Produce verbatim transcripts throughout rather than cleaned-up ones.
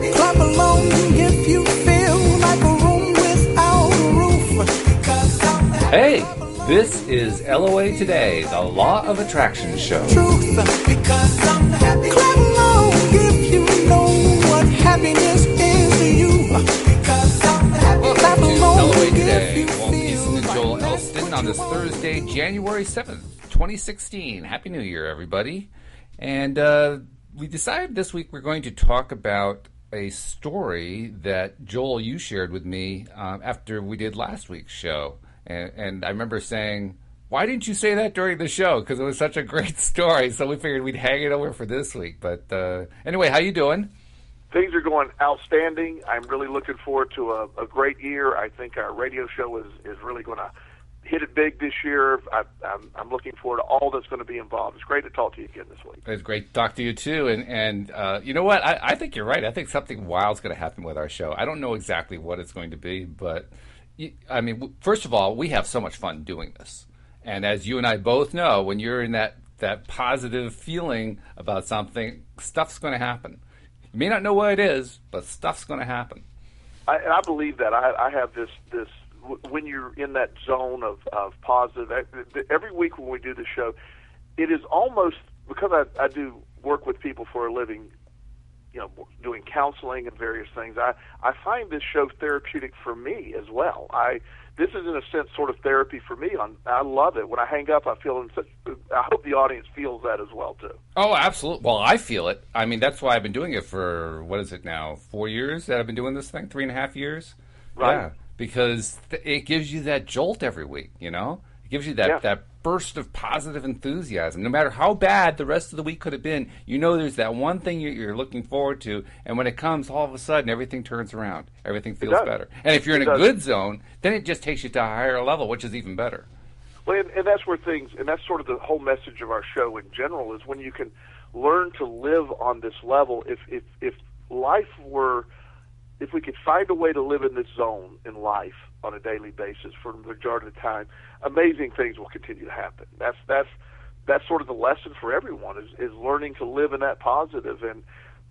Clap along if you feel like a room without a roof. Hey, this is L O A Today, the Law of Attraction show. Truth. Because I'm happy. Clap along if you know what happiness is to you. Because I'm happy. Welcome to L O A Today. Walt Easton and Joel Elston on this Thursday, January seventh, twenty sixteen. Happy New Year, everybody. And uh, we decided this week we're going to talk about a story that, Joel, you shared with me um, after we did last week's show. And, and I remember saying, why didn't you say that during the show? Because it was such a great story. So we figured we'd hang it over for this week. But uh, anyway, how you doing? Things are going outstanding. I'm really looking forward to a, a great year. I think our radio show is, is really going to hit it big this year. I, I'm, I'm looking forward to all that's going to be involved. It's great to talk to you again this week. It's great to talk to you, too. And, and uh, you know what? I, I think you're right. I think something wild's going to happen with our show. I don't know exactly what it's going to be, but, I mean, first of all, we have so much fun doing this. And as you and I both know, when you're in that, that positive feeling about something, stuff's going to happen. You may not know what it is, but stuff's going to happen. I, and I believe that. I, I have this, this, when you're in that zone of, of positive, every week when we do the show, it is almost, because I, I do work with people for a living, you know, doing counseling and various things, I, I find this show therapeutic for me as well. I This is, in a sense, sort of therapy for me. On, I love it. When I hang up, I feel in such, I hope the audience feels that as well, too. Oh, absolutely. Well, I feel it. I mean, that's why I've been doing it for, what is it now, four years that I've been doing this thing? Three and a half years? Right. Yeah, because th- it gives you that jolt every week, you know? It gives you that, yeah. that burst of positive enthusiasm. No matter how bad the rest of the week could have been, you know there's that one thing you're looking forward to, and when it comes, all of a sudden, everything turns around. Everything feels better. And if you're in it a does. good zone, then it just takes you to a higher level, which is even better. Well, and, and that's where things, and that's sort of the whole message of our show in general, is when you can learn to live on this level. If if if life were, if we could find a way to live in this zone in life on a daily basis for the majority of the time, amazing things will continue to happen. That's that's that's sort of the lesson for everyone, is, is learning to live in that positive, and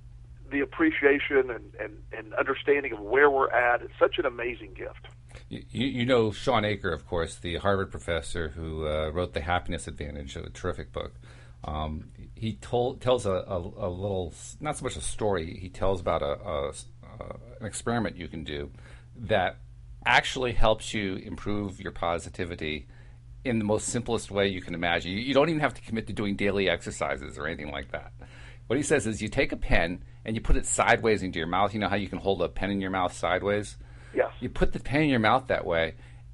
the appreciation and, and, and understanding of where we're at. It's such an amazing gift. You, you know Sean Aker, of course, the Harvard professor who uh, wrote The Happiness Advantage, a terrific book. Um, he told tells a, a, a little, not so much a story, he tells about a, a, a an experiment you can do that actually helps you improve your positivity in the most simplest way you can imagine. You, you don't even have to commit to doing daily exercises or anything like that. What he says is you take a pen and you put it sideways into your mouth. You know how you can hold a pen in your mouth sideways? Yes. You put the pen in your mouth that way,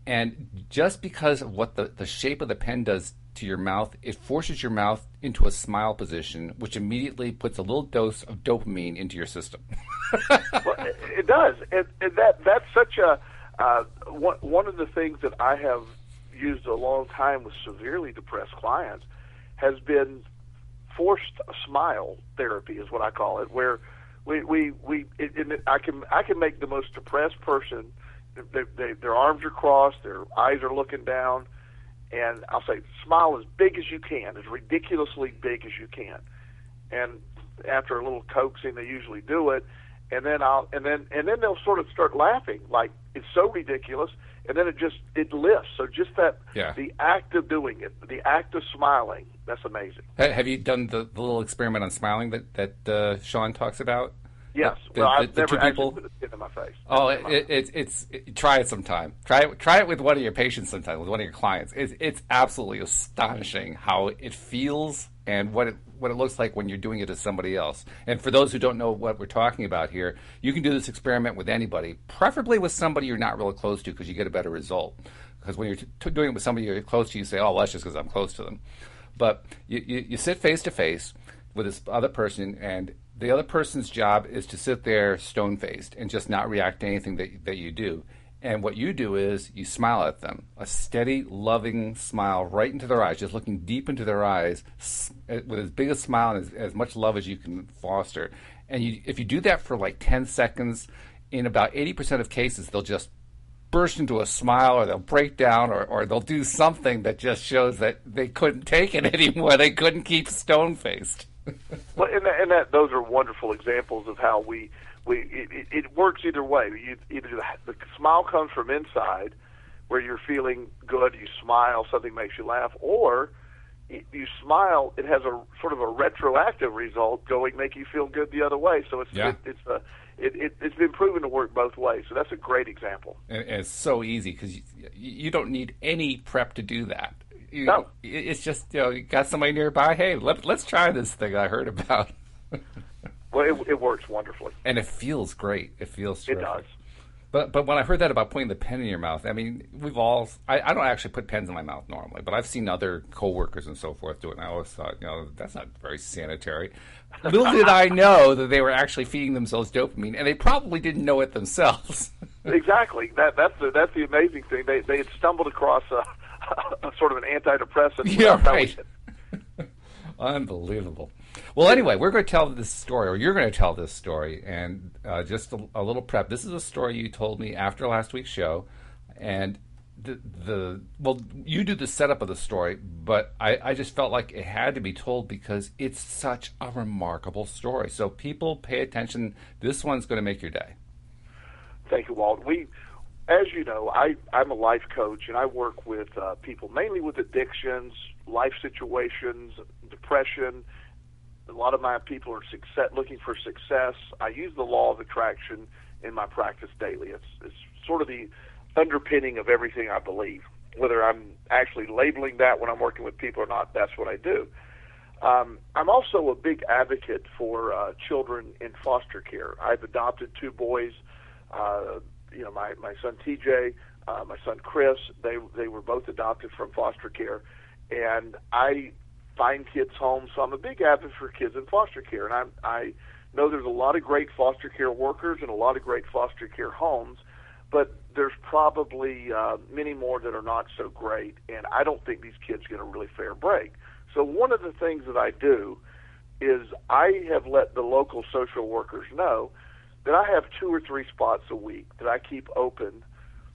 and just because of what the, the shape of the pen does to your mouth, it forces your mouth into a smile position, which immediately puts a little dose of dopamine into your system. Well, it, it does. And, and that that's such a... Uh, one, one of the things that I have used a long time with severely depressed clients has been forced smile therapy, is what I call it, where we we, we it, it, I can I can make the most depressed person, they, they, their arms are crossed, their eyes are looking down, and I'll say, smile as big as you can, as ridiculously big as you can. And after a little coaxing, they usually do it. And then I'll, and then, and then they'll sort of start laughing, like it's so ridiculous, and then it just it lifts. So just that, yeah. the act of doing it, the act of smiling, that's amazing. Have you done the, the little experiment on smiling that that uh, Sean talks about? Yes. The, well, the, I've the never two actually people? put it in my face. Oh, it, it, it's it's it, try it sometime. Try it try it with one of your patients sometime, with one of your clients. It's it's absolutely astonishing how it feels and what it what it looks like when you're doing it to somebody else. And for those who don't know what we're talking about here, you can do this experiment with anybody, preferably with somebody you're not really close to, because you get a better result. Because when you're t- doing it with somebody you're close to, you say, oh, well, that's just because I'm close to them. But you, you, you sit face-to-face with this other person, and the other person's job is to sit there stone-faced and just not react to anything that, that you do. And what you do is you smile at them, a steady, loving smile right into their eyes, just looking deep into their eyes with as big a smile and as, as much love as you can foster. And you, if you do that for like ten seconds, in about eighty percent of cases, they'll just burst into a smile, or they'll break down, or, or they'll do something that just shows that they couldn't take it anymore. They couldn't keep stone-faced. Well, and that, and that those are wonderful examples of how we we it, it, it works either way. You, either the, the smile comes from inside, where you're feeling good, you smile, something makes you laugh, or you smile, it has a sort of a retroactive result going, make you feel good the other way. So it's yeah. it, it's a it, it, it's been proven to work both ways. So that's a great example. And, and it's so easy because you, you don't need any prep to do that. You, no, it's just, you know, you got somebody nearby. Hey, let, let's try this thing I heard about. Well, it, it works wonderfully, and it feels great. It feels terrific. It does. But but when I heard that about putting the pen in your mouth, I mean, we've all, I, I don't actually put pens in my mouth normally, but I've seen other coworkers and so forth do it, and I always thought, you know, that's not very sanitary. Little did I know that they were actually feeding themselves dopamine, and they probably didn't know it themselves. Exactly. That That's the, that's the amazing thing. They, they had stumbled across a, a sort of an antidepressant. Yeah, right. Unbelievable. Well, anyway, we're going to tell this story, or you're going to tell this story, and uh, just a, a little prep. This is a story you told me after last week's show, and the, the well, you do the setup of the story, but I, I just felt like it had to be told because it's such a remarkable story. So people pay attention. This one's going to make your day. Thank you, Walt. We, as you know, I, I'm a life coach, and I work with uh, people mainly with addictions, life situations, depression. A lot of my people are success, looking for success. I use the law of attraction in my practice daily. It's, it's sort of the underpinning of everything I believe. Whether I'm actually labeling that when I'm working with people or not, that's what I do. Um, I'm also a big advocate for uh, children in foster care. I've adopted two boys. Uh, you know, my, my son T J, uh, my son Chris. They they were both adopted from foster care, and I find kids homes. So I'm a big advocate for kids in foster care, and I I know there's a lot of great foster care workers and a lot of great foster care homes, but there's probably uh, many more that are not so great, and I don't think these kids get a really fair break. So one of the things that I do is I have let the local social workers know that I have two or three spots a week that I keep open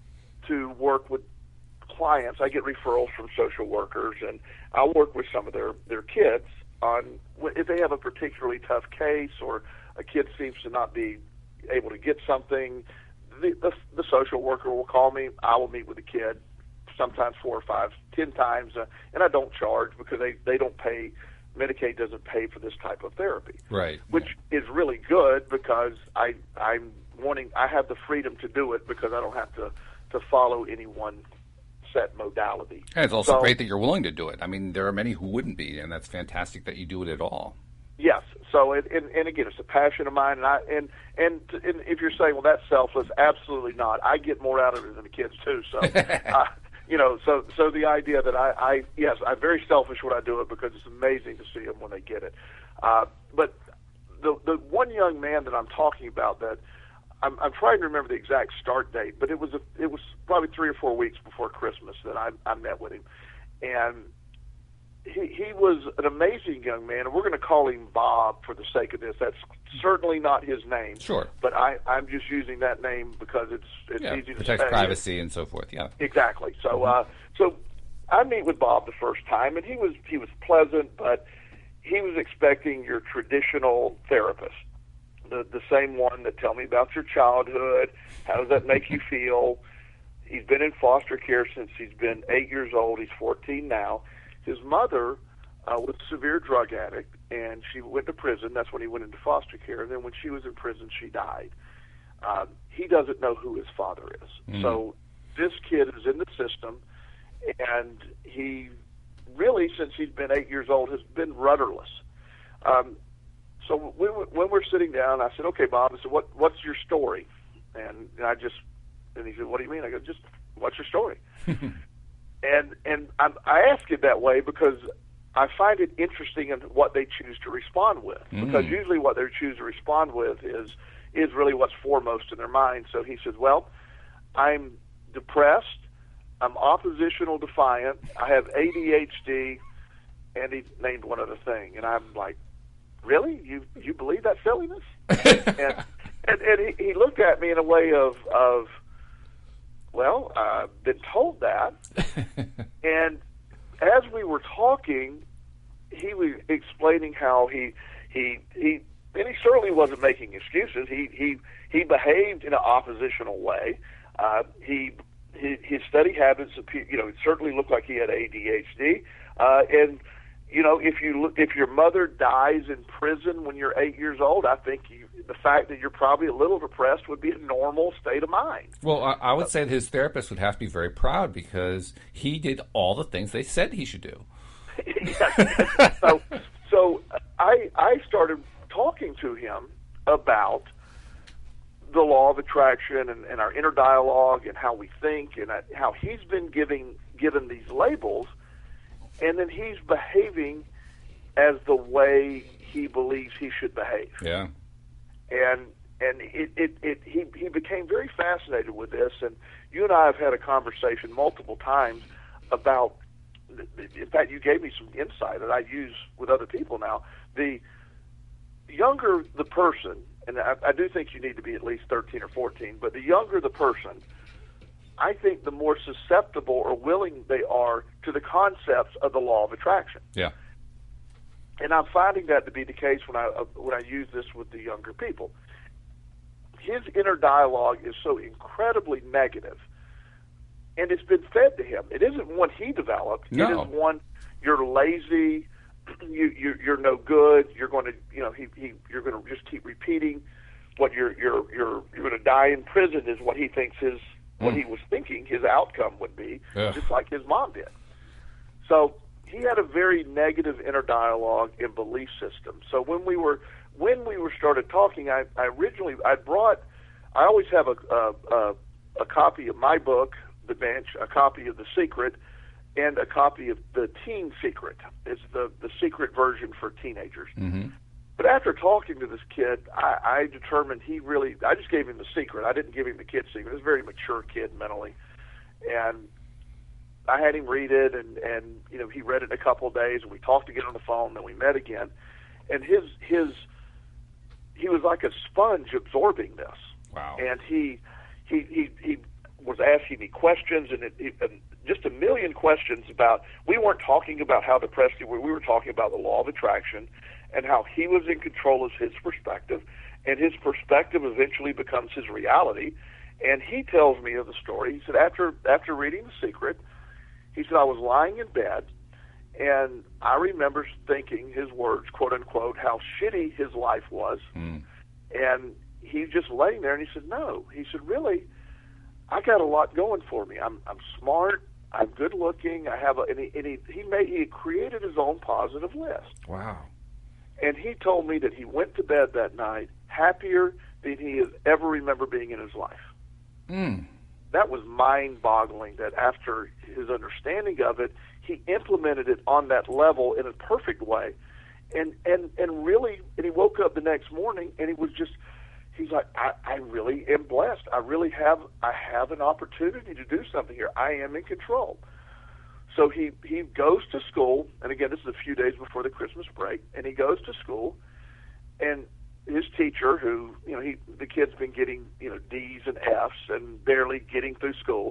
to work with clients. I get referrals from social workers, and I'll work with some of their, their kids on if they have a particularly tough case or a kid seems to not be able to get something. The, the, the social worker will call me. I will meet with the kid, sometimes four or five, ten times, uh, and I don't charge because they, they don't pay. Medicaid doesn't pay for this type of therapy, right? Which is really good because I I'm wanting I have the freedom to do it because I don't have to to follow any one set modality. And it's also so, great that you're willing to do it. I mean, there are many who wouldn't be, and that's fantastic that you do it at all. Yes. So it, and, and again, it's a passion of mine, and I and, and and if you're saying, well, that's selfless, absolutely not. I get more out of it than the kids too. So. uh, You know, so so the idea that I, I yes, I'm very selfish when I do it because it's amazing to see them when they get it. Uh, but the the one young man that I'm talking about, that I'm, I'm trying to remember the exact start date, but it was a, it was probably three or four weeks before Christmas that I, I met with him, and he he was an amazing young man, and we're going to call him Bob for the sake of this. That's certainly not his name. Sure. But I, I'm just using that name because it's it's yeah, easy to protects say. privacy and so forth. Yeah. Exactly. So uh, so I meet with Bob the first time, and he was he was pleasant, but he was expecting your traditional therapist, the the same one that tell me about your childhood. How does that make you feel? He's been in foster care since he's been eight years old. He's fourteen now. His mother uh, was a severe drug addict, and she went to prison. That's when he went into foster care. And then when she was in prison, she died. Uh, he doesn't know who his father is. Mm. So this kid is in the system, and he really, since he's been eight years old, has been rudderless. Um, so when, when we're sitting down, I said, okay, Bob, I said, what, what's your story? And, and I just, and he said, what do you mean? I go, just, what's your story? And and I'm, I ask it that way because I find it interesting in what they choose to respond with. Mm. Because usually what they choose to respond with is is really what's foremost in their mind. So he says, well, I'm depressed, I'm oppositional defiant, I have A D H D, and he named one other thing. And I'm like, really? You you believe that silliness? and and, and he, he looked at me in a way of, of well, I've been told that. And as we were talking, he was explaining how he he he and he certainly wasn't making excuses. He he he behaved in an oppositional way. Uh, he his, his study habits, you know, it certainly looked like he had A D H D. Uh, and you know, if you look, if your mother dies in prison when you're eight years old, I think you, the fact that you're probably a little depressed would be a normal state of mind. Well, I, I would say that his therapist would have to be very proud because he did all the things they said he should do. Yes. So, so I I started talking to him about the law of attraction and, and our inner dialogue and how we think and how he's been giving given these labels, and then he's behaving as the way he believes he should behave. Yeah. And and it, it, it he he became very fascinated with this, and you and I have had a conversation multiple times about. In fact, you gave me some insight that I use with other people now. The younger the person, and I, I do think you need to be at least thirteen or fourteen, but the younger the person, I think the more susceptible or willing they are to the concepts of the law of attraction. Yeah. And I'm finding that to be the case when I uh, when I use this with the younger people. His inner dialogue is so incredibly negative, and it's been fed to him. It isn't one he developed. No. It is one, you're lazy, you, you you're no good. You're going to you know he, he you're going to just keep repeating what you're you're you're you're going to die in prison is what he thinks his what Mm. he was thinking his outcome would be, Ugh. just like his mom did. So he had a very negative inner dialogue and belief system. So when we were when we were started talking, I, I originally I brought I always have a a, a a copy of my book, The Bench, a copy of The Secret, and a copy of The Teen Secret. It's the the secret version for teenagers. Mm-hmm. But after talking to this kid, I, I determined he really, I just gave him the secret. I didn't give him the kid's secret. He was a very mature kid mentally. And I had him read it, and, and you know, he read it in a couple of days, and we talked again on the phone, then we met again. And his, his, he was like a sponge absorbing this. Wow. And he, he, he, he was asking me questions, and, it, it, and just a million questions about, we weren't talking about how depressed he was, we were talking about the law of attraction, and how he was in control of his perspective, and his perspective eventually becomes his reality. And he tells me of the story. He said, after after reading The Secret, he said, I was lying in bed, and I remember thinking, his words, quote unquote, how shitty his life was. Mm. And he's just laying there, and he said, no. He said, really, I got a lot going for me. I'm I'm smart. I'm good looking. I have a, and he, and he, he made he created his own positive list. Wow. And he told me that he went to bed that night happier than he has ever remembered being in his life. Mm. That was mind-boggling that after his understanding of it, he implemented it on that level in a perfect way. And, and, and really, and he woke up the next morning and he was just, he's like, I, I really am blessed. I really have, I have an opportunity to do something here. I am in control. So he, he goes to school, and again, this is a few days before the Christmas break, and he goes to school, and his teacher, who, you know, he the kid's been getting, you know, D's and F's and barely getting through school,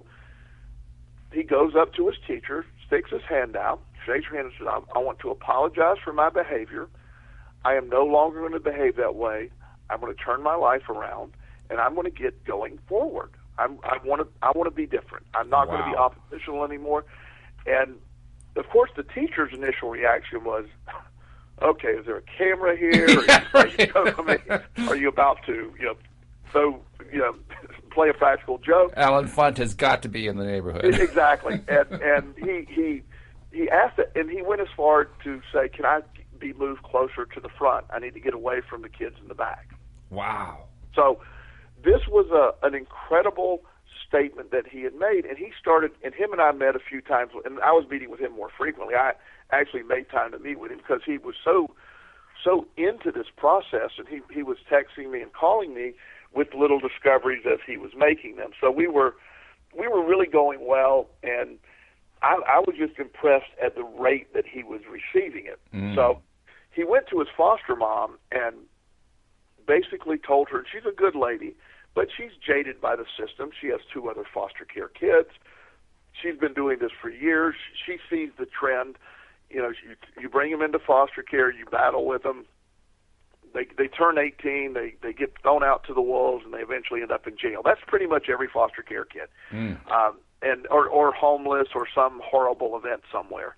he goes up to his teacher, sticks his hand out, shakes her hand and says, I, I want to apologize for my behavior. I am no longer going to behave that way. I'm going to turn my life around, and I'm going to get going forward. I'm, I want to I want to be different. I'm not Wow. going to be oppositional anymore. And, of course, the teacher's initial reaction was, okay, is there a camera here? Are you, are you, I mean, are you about to, you know, so, you know, play a practical joke? Alan Funt has got to be in the neighborhood. Exactly. And, and he, he, he asked it, and he went as far to say, can I be moved closer to the front? I need to get away from the kids in the back. Wow. So this was a, an incredible statement that he had made, and he started, and him and I met a few times, and I was meeting with him more frequently. I actually made time to meet with him because he was so so into this process, and he, he was texting me and calling me with little discoveries as he was making them. So we were we were really going well, and I, I was just impressed at the rate that he was receiving it. Mm. So he went to his foster mom and basically told her, and she's a good lady, but she's jaded by the system. She has two other foster care kids. She's been doing this for years. She sees the trend. you know, you, you bring them into foster care, you battle with them. They they turn eighteen, they, they get thrown out to the wolves, and they eventually end up in jail. That's pretty much every foster care kid, mm. um, and or, or homeless or some horrible event somewhere.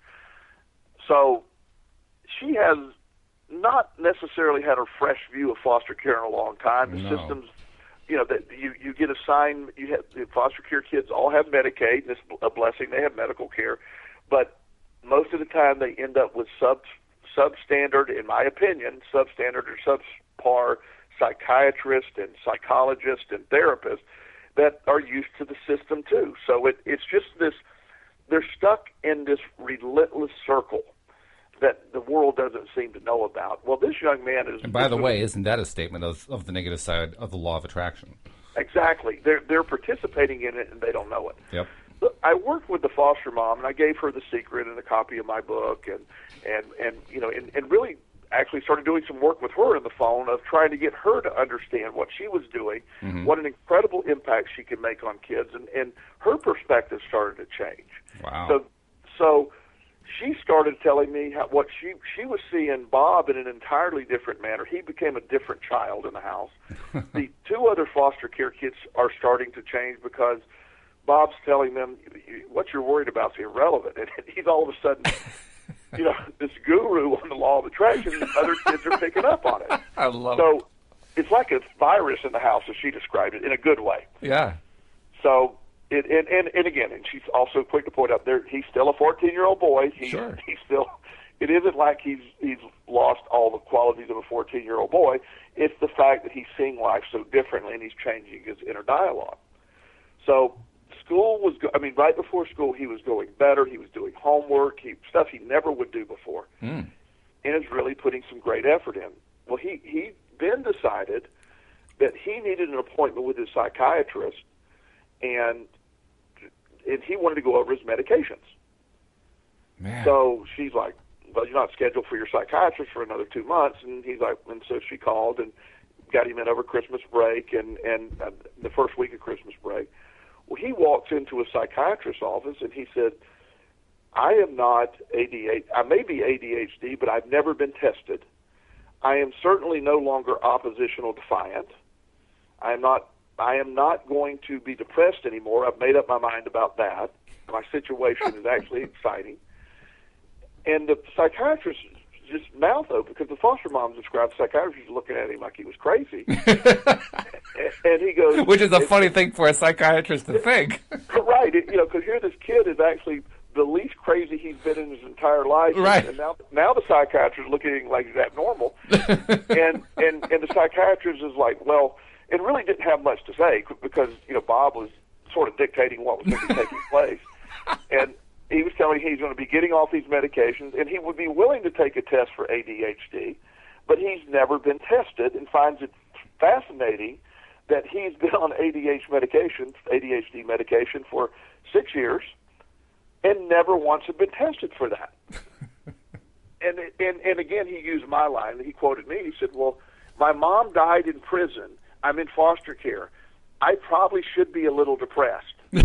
So she has not necessarily had a fresh view of foster care in a long time. The no. systems, you know, that you, you get assigned, you have, the foster care kids all have Medicaid, and it's a blessing they have medical care, but most of the time they end up with sub substandard, in my opinion, substandard or subpar psychiatrists and psychologists and therapists that are used to the system too. So it, it's just this, they're stuck in this relentless circle that the world doesn't seem to know about. Well, this young man is... And by the way, isn't that a statement of, of the negative side of the law of attraction? Exactly. They're, they're participating in it and they don't know it. Yep. I worked with the foster mom, and I gave her The Secret and a copy of my book, and and and you know, and, and really actually started doing some work with her on the phone of trying to get her to understand what she was doing, mm-hmm. what an incredible impact she could make on kids, and, and her perspective started to change. Wow. So, so she started telling me how, what she she was seeing Bob in an entirely different manner. He became a different child in the house. The two other foster care kids are starting to change because Bob's telling them, what you're worried about is irrelevant. And he's all of a sudden, you know, this guru on the law of attraction, and other kids are picking up on it. I love so it. It's like a virus in the house, as she described it, in a good way. Yeah. So, it, and, and, and again, and she's also quick to point out, there he's still a fourteen-year-old boy. He, sure. He's still, it isn't like he's he's lost all the qualities of a fourteen-year-old boy. It's the fact that he's seeing life so differently, and he's changing his inner dialogue. So, school was, I mean, right before school, he was going better. He was doing homework, he, stuff he never would do before, mm. and is really putting some great effort in. Well, he, he then decided that he needed an appointment with his psychiatrist, and and he wanted to go over his medications. Man. So she's like, well, you're not scheduled for your psychiatrist for another two months. And he's like, and so she called and got him in over Christmas break and, and uh, the first week of Christmas break. Well, he walks into a psychiatrist's office and he said, I am not A D H D. I may be A D H D, but I've never been tested. I am certainly no longer oppositional defiant. I am not I am not going to be depressed anymore. I've made up my mind about that. My situation is actually exciting. And the psychiatrist just mouth open because the foster mom described the psychiatrist looking at him like he was crazy. And he goes... Which is a funny thing for a psychiatrist to think. Right. It, you know, because here this kid is actually the least crazy he's been in his entire life. Right. And now, now the psychiatrist is looking at him like he's abnormal. and, and, and the psychiatrist is like, well... It really didn't have much to say because, you know, Bob was sort of dictating what was going to be taking place. And he was telling me he's going to be getting off these medications, and he would be willing to take a test for A D H D, but he's never been tested and finds it fascinating that he's been on A D H D medication, A D H D medication for six years and never once had been tested for that. and, and, and again, he used my line. He quoted me. He said, well, my mom died in prison. I'm in foster care. I probably should be a little depressed. so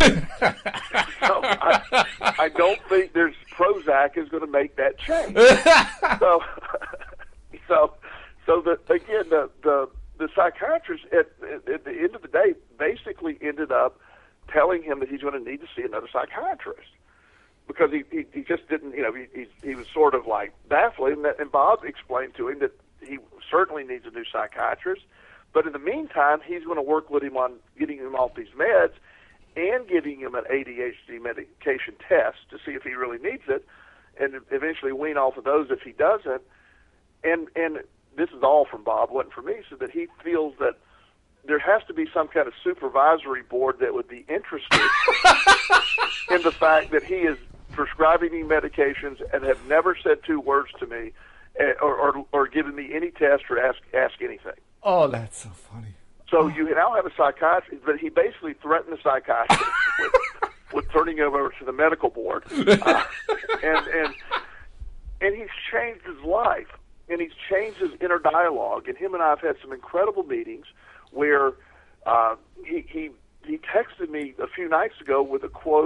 I, I don't think there's Prozac is going to make that change. so, so, so the again the the, the psychiatrist at, at, at the end of the day basically ended up telling him that he's going to need to see another psychiatrist because he he, he just didn't you know he, he he was sort of like baffling and, that, and Bob explained to him that he certainly needs a new psychiatrist. But in the meantime, he's going to work with him on getting him off these meds and giving him an A D H D medication test to see if he really needs it, and eventually wean off of those if he doesn't. And and this is all from Bob, wasn't from me, so that he feels that there has to be some kind of supervisory board that would be interested in the fact that he is prescribing me medications and have never said two words to me or, or, or given me any test or ask ask anything. Oh, that's so funny. So you now have a psychiatrist, but he basically threatened the psychiatrist with, with turning him over to the medical board, uh, and and and he's changed his life, and he's changed his inner dialogue. And him and I have had some incredible meetings where uh, he he he texted me a few nights ago with a quote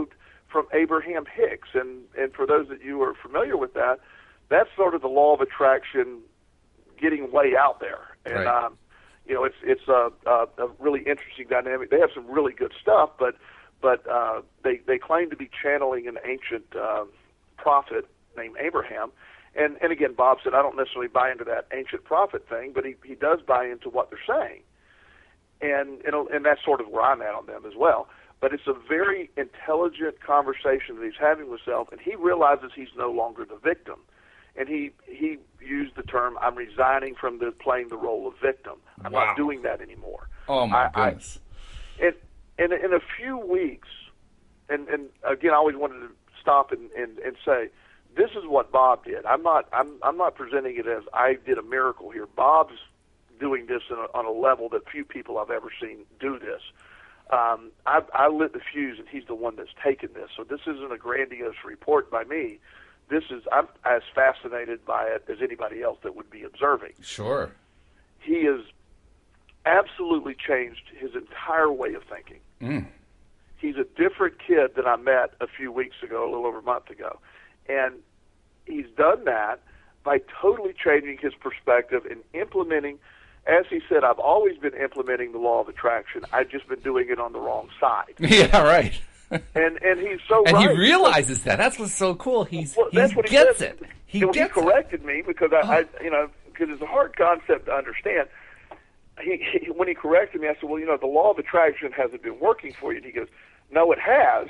from Abraham Hicks. And, and for those that you are familiar with that, that's sort of the law of attraction getting way out there. And, right. um, you know, it's it's a, a, a really interesting dynamic. They have some really good stuff, but but uh, they, they claim to be channeling an ancient uh, prophet named Abraham. And, and again, Bob said, I don't necessarily buy into that ancient prophet thing, but he, he does buy into what they're saying. And, and and that's sort of where I'm at on them as well. But it's a very intelligent conversation that he's having with himself, and he realizes he's no longer the victim. And he he used the term, I'm resigning from the playing the role of victim. I'm Wow. not doing that anymore. Oh, my I, goodness. I, and, and in a few weeks, and, and again, I always wanted to stop and, and, and say, this is what Bob did. I'm not I'm I'm not presenting it as I did a miracle here. Bob's doing this in a, on a level that few people I've ever seen do this. Um, I, I lit the fuse, and he's the one that's taken this. So this isn't a grandiose report by me. This is I'm as fascinated by it as anybody else that would be observing. Sure. He has absolutely changed his entire way of thinking. Mm. He's a different kid than I met a few weeks ago, a little over a month ago. And he's done that by totally changing his perspective and implementing, as he said, I've always been implementing the law of attraction. I've just been doing it on the wrong side. Yeah, right. And and he's so and right. he realizes that. That's what's so cool. He's Well, he that's what he gets said. it. He You know, gets he it. corrected me because I, I you know, because it's a hard concept to understand. He, he when he corrected me, I said, well, you know, the law of attraction hasn't been working for you. And he goes, no, it has.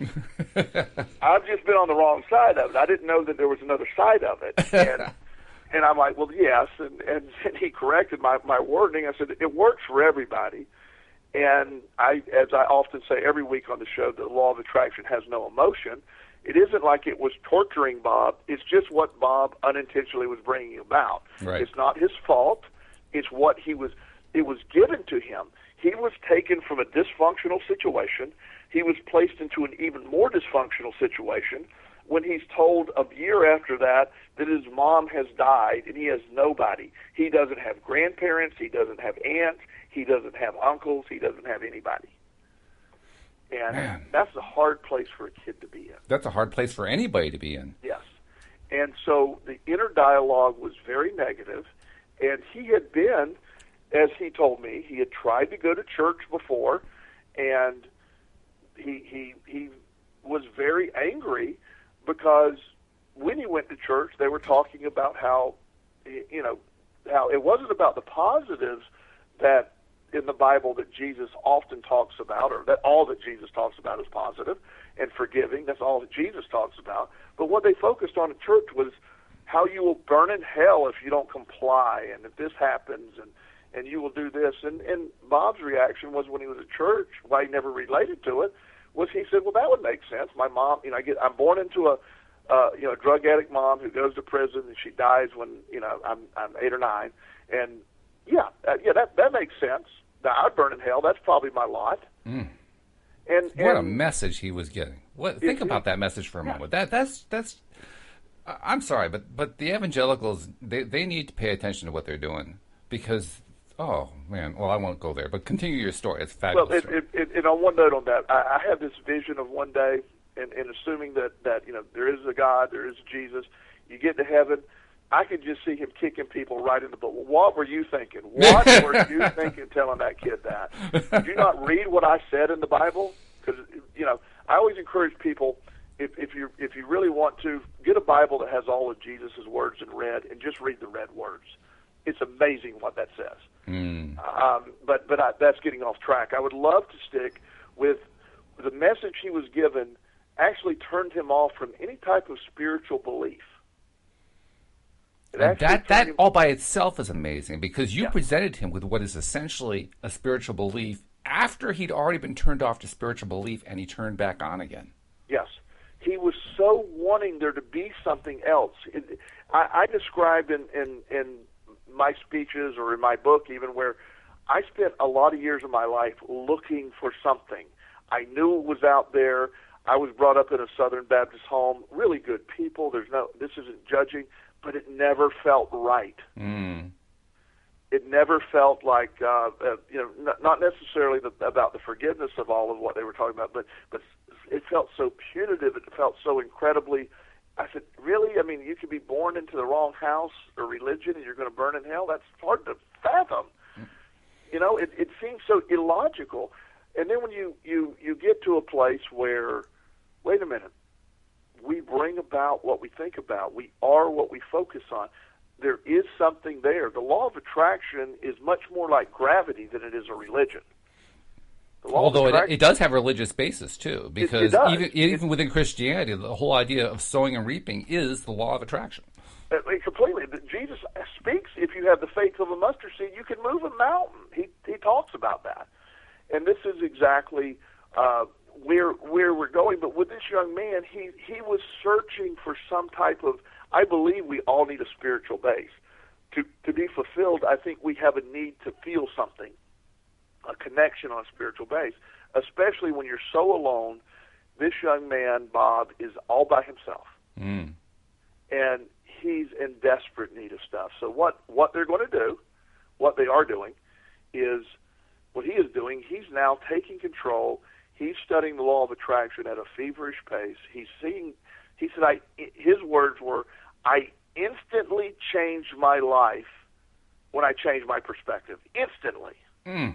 I've just been on the wrong side of it. I didn't know that there was another side of it. And and I'm like, well, yes. And, and, and he corrected my, my wording. I said, it works for everybody. And I, as I often say every week on the show, the law of attraction has no emotion. It isn't like it was torturing Bob. It's just what Bob unintentionally was bringing about. Right. It's not his fault. It's what he was, it was given to him. He was taken from a dysfunctional situation. He was placed into an even more dysfunctional situation when he's told a year after that that his mom has died and he has nobody. He doesn't have grandparents. He doesn't have aunts. He doesn't have uncles. He doesn't have anybody. And Man. that's a hard place for a kid to be in. That's a hard place for anybody to be in. Yes. And so the inner dialogue was very negative, and he had been, as he told me, he had tried to go to church before, and he he he was very angry because when he went to church, they were talking about how, you know, how it wasn't about the positives that in the Bible that Jesus often talks about, or that all that Jesus talks about is positive and forgiving. That's all that Jesus talks about. But what they focused on in church was how you will burn in hell if you don't comply, and if this happens, and, and you will do this. And, and Bob's reaction was when he was at church, why he never related to it, was he said, well, that would make sense. My mom, you know, I get, I'm born into a, uh, you know, a drug addict mom who goes to prison, and she dies when, you know, I'm, I'm eight or nine. And, yeah, uh, yeah, that, that makes sense. Now, I'd burn in hell. That's probably my lot. Mm. And, What a and message he was getting. What? Think It- about it- that message for a yeah. moment. That that's that's. I- I'm sorry, but but the evangelicals they they need to pay attention to what they're doing because oh man, well I won't go there. But continue your story. It's a fabulous. Well, it, story. it, it, and on one note on that, I, I have this vision of one day, and, and assuming that, that you know there is a God, there is Jesus, you get to heaven, I could just see him kicking people right in the butt. Well, what were you thinking? What were you thinking telling that kid that? Did you not read what I said in the Bible? Because, you know, I always encourage people, if, if you if you really want to, get a Bible that has all of Jesus' words in red and just read the red words. It's amazing what that says. Mm. Um, but but I, that's getting off track. I would love to stick with the message he was given actually turned him off from any type of spiritual belief. It And actually that turned that him- all by itself is amazing because you Yeah. presented him with what is essentially a spiritual belief after he'd already been turned off to spiritual belief and he turned back on again. Yes. He was so wanting there to be something else. It, I, I describe in, in, in my speeches or in my book even where I spent a lot of years of my life looking for something. I knew it was out there. I was brought up in a Southern Baptist home, really good people. There's no, this isn't judging, but it never felt right. Mm. it never felt like, uh, uh, you know, not, not necessarily the, about the forgiveness of all of what they were talking about, but, but it felt so punitive. It felt so incredibly, I said, really? I mean, you could be born into the wrong house or religion and you're going to burn in hell? That's hard to fathom. You know, it, it seems so illogical. And then when you, you, you get to a place where, wait a minute, we bring about what we think about. We are what we focus on. There is something there. The law of attraction is much more like gravity than it is a religion. Although it, it does have a religious basis, too, because it, it even, even within Christianity, the whole idea of sowing and reaping is the law of attraction. I mean, completely. Jesus speaks, if you have the faith of a mustard seed, you can move a mountain. He he talks about that. And this is exactly uh, where where we're going. But with this young man, he, he was searching for some type of, I believe we all need a spiritual base. To, to be fulfilled, I think we have a need to feel something, a connection on a spiritual base, especially when you're so alone. This young man, Bob, is all by himself. Mm. And he's in desperate need of stuff. So what, what they're going to do, what they are doing, is what he is doing, he's now taking control. He's studying the law of attraction at a feverish pace. He's seeing, he said, I, his words were, I instantly changed my life when I changed my perspective. Instantly. Mm.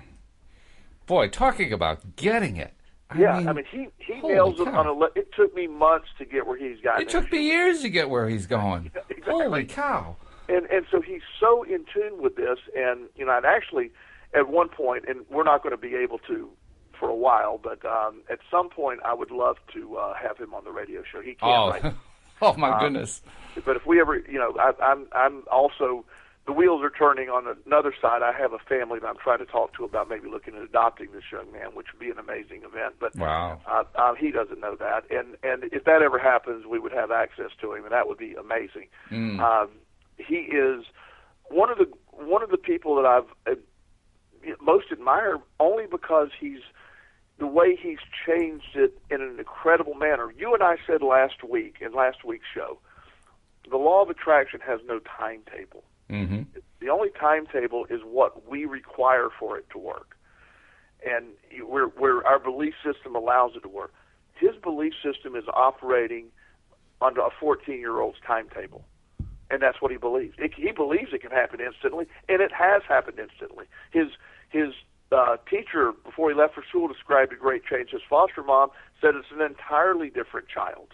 Boy, talking about getting it. I yeah, mean, I mean, he, he nails it on a, le- it took me months to get where he's gotten. It took me years to get where he's going. Yeah, exactly. Holy cow. And and so he's so in tune with this, and, you know, I'd actually, at one point, and we're not going to be able to for a while, but um, at some point I would love to uh, have him on the radio show. He can't oh. right now. Oh, my um, goodness. But if we ever, you know, I, I'm I'm also, the wheels are turning on another side. I have a family that I'm trying to talk to about maybe looking at adopting this young man, which would be an amazing event. But wow. uh, uh, he doesn't know that. And, and if that ever happens, we would have access to him, and that would be amazing. Mm. Um, he is one of the one of the people that I've uh, most admire only because he's, the way he's changed it in an incredible manner. You and I said last week, in last week's show, the law of attraction has no timetable. Mm-hmm. The only timetable is what we require for it to work. And we're, we're, our belief system allows it to work. His belief system is operating under a fourteen-year-old's timetable. And that's what he believes. It, he believes it can happen instantly, and it has happened instantly. His his uh, teacher, before he left for school, described a great change. His foster mom said it's an entirely different child.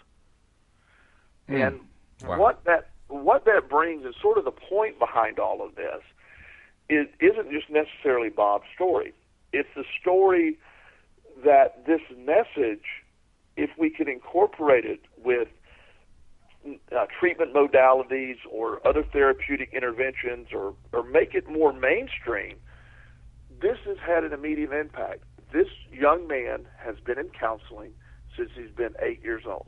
Mm. And wow. what that what that brings, and sort of the point behind all of this, is, isn't just necessarily Bob's story. It's the story that this message, if we can incorporate it with Uh, treatment modalities or other therapeutic interventions, or, or make it more mainstream, this has had an immediate impact. This young man has been in counseling since he's been eight years old.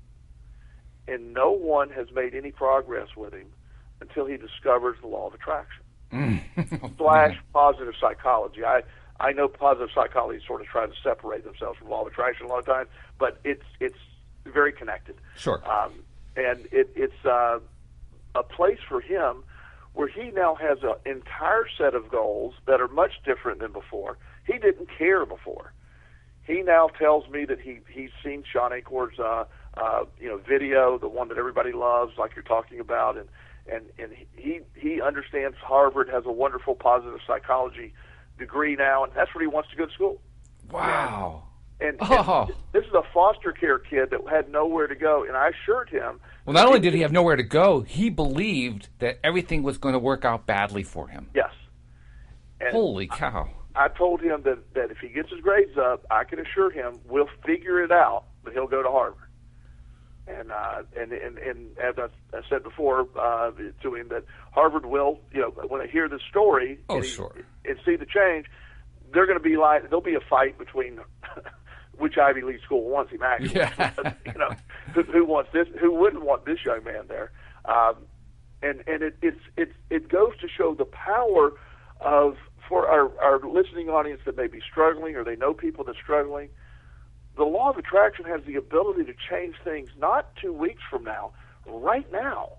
And no one has made any progress with him until he discovers the law of attraction. Slash positive psychology. I, I know positive psychology sort of try to separate themselves from law of attraction a lot of times, but it's, it's very connected. Sure. Um, And it, it's uh, a place for him where he now has an entire set of goals that are much different than before. He didn't care before. He now tells me that he, he's seen Shawn Achor's uh, uh, you know, video, the one that everybody loves, like you're talking about, and, and, and he, he understands Harvard has a wonderful positive psychology degree now, and that's where he wants to go to school. Wow. And, oh. and this is a foster care kid that had nowhere to go, and I assured him. Well, not only did he have nowhere to go, he believed that everything was going to work out badly for him. Yes. And holy cow. I, I told him that, that if he gets his grades up, I can assure him we'll figure it out, but he'll go to Harvard. And uh, and, and and as I, I said before uh, to him, that Harvard will, you know, when they hear the story oh, and, he, sure. and see the change, they're going to be like, there'll be a fight between which Ivy League school wants him actually. Yeah. you know, who, who wants this? Who wouldn't want this young man there? Um, and and it it's it's it goes to show the power of, for our, our listening audience that may be struggling, or they know people that are struggling. The law of attraction has the ability to change things not two weeks from now, right now.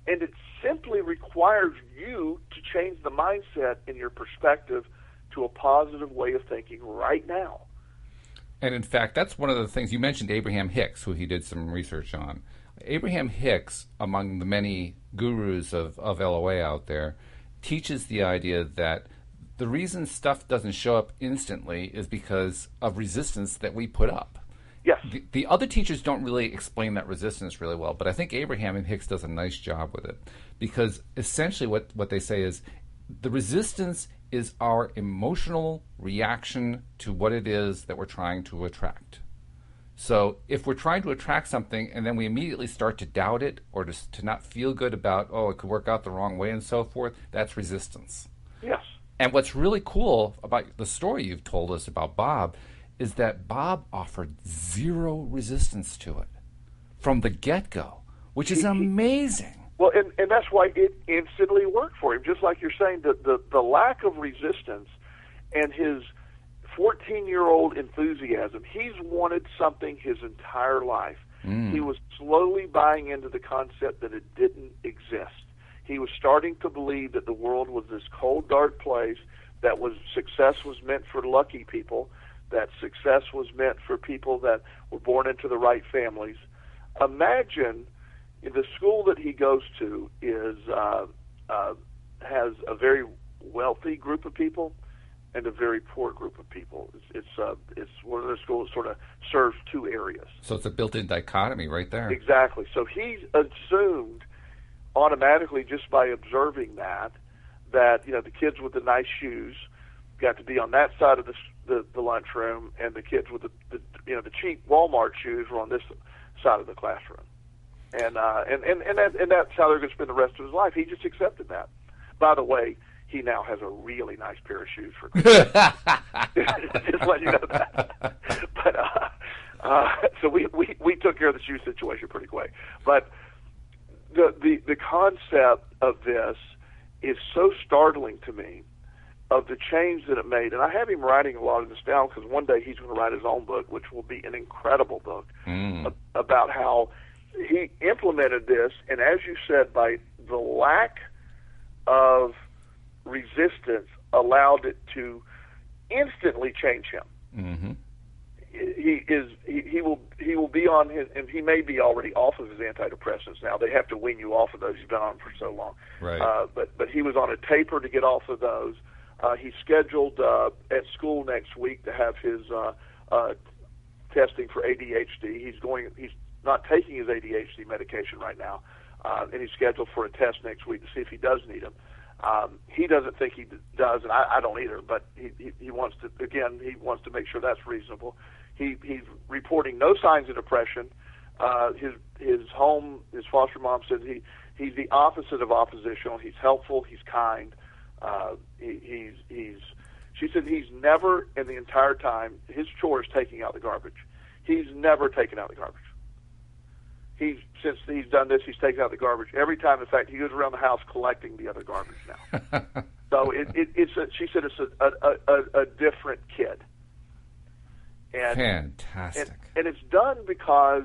and it simply requires you to change the mindset and your perspective to a positive way of thinking right now. And in fact, that's one of the things you mentioned. Abraham Hicks, who he did some research on. Abraham Hicks, among the many gurus of, of L O A out there, teaches the idea that the reason stuff doesn't show up instantly is because of resistance that we put up. Yes. The, the other teachers don't really explain that resistance really well, but I think Abraham and Hicks does a nice job with it, because essentially what, what they say is the resistance is our emotional reaction to what it is that we're trying to attract. So if we're trying to attract something and then we immediately start to doubt it or to, to not feel good about, oh, it could work out the wrong way and so forth, that's resistance. Yes. And what's really cool about the story you've told us about Bob is that Bob offered zero resistance to it from the get-go, which is amazing. Well, and, and that's why it instantly worked for him. Just like you're saying, the, the, the lack of resistance and his fourteen-year-old enthusiasm. He's wanted something his entire life. Mm. He was slowly buying into the concept that it didn't exist. He was starting to believe that the world was this cold, dark place, that was success was meant for lucky people, that success was meant for people that were born into the right families. Imagine the school that he goes to is uh, uh, has a very wealthy group of people and a very poor group of people. It's it's, uh, it's one of those schools that sort of serves two areas. So it's a built-in dichotomy right there. Exactly. So he's assumed automatically just by observing that, that, you know, the kids with the nice shoes got to be on that side of the the, the lunchroom, and the kids with the, the you know the cheap Walmart shoes were on this side of the classroom. And uh, and and and, that, and that's how they're going to spend the rest of his life. He just accepted that. By the way, he now has a really nice pair of shoes for Christmas. Just let you know that. But uh, uh, so we, we, we took care of the shoe situation pretty quick. But the, the the concept of this is so startling to me, of the change that it made. And I have him writing a lot of this down, because one day he's going to write his own book, which will be an incredible book mm. about how he implemented this. And as you said, by the lack of resistance allowed it to instantly change him. Mm-hmm. He is he, he will he will be on his, and he may be already off of his antidepressants now. They have to wean you off of those. He's been on them for so long. Right. Uh, but but he was on a taper to get off of those. Uh, he's scheduled uh, at school next week to have his uh, uh, testing for A D H D. He's going. He's not taking his A D H D medication right now, uh, and he's scheduled for a test next week to see if he does need them. Um, he doesn't think he does, and I, I don't either. But he, he, he wants to. Again, he wants to make sure that's reasonable. He, he's reporting no signs of depression. Uh, his his home, his foster mom says he he's the opposite of oppositional. He's helpful. He's kind. Uh, he, he's he's. She said he's never in the entire time his chore is taking out the garbage. He's never taken out the garbage. He's since he's done this, he's taken out the garbage every time. In fact, he goes around the house collecting the other garbage now. So it, it, it's a, she said it's a, a, a, a different kid. And, Fantastic. And, and it's done because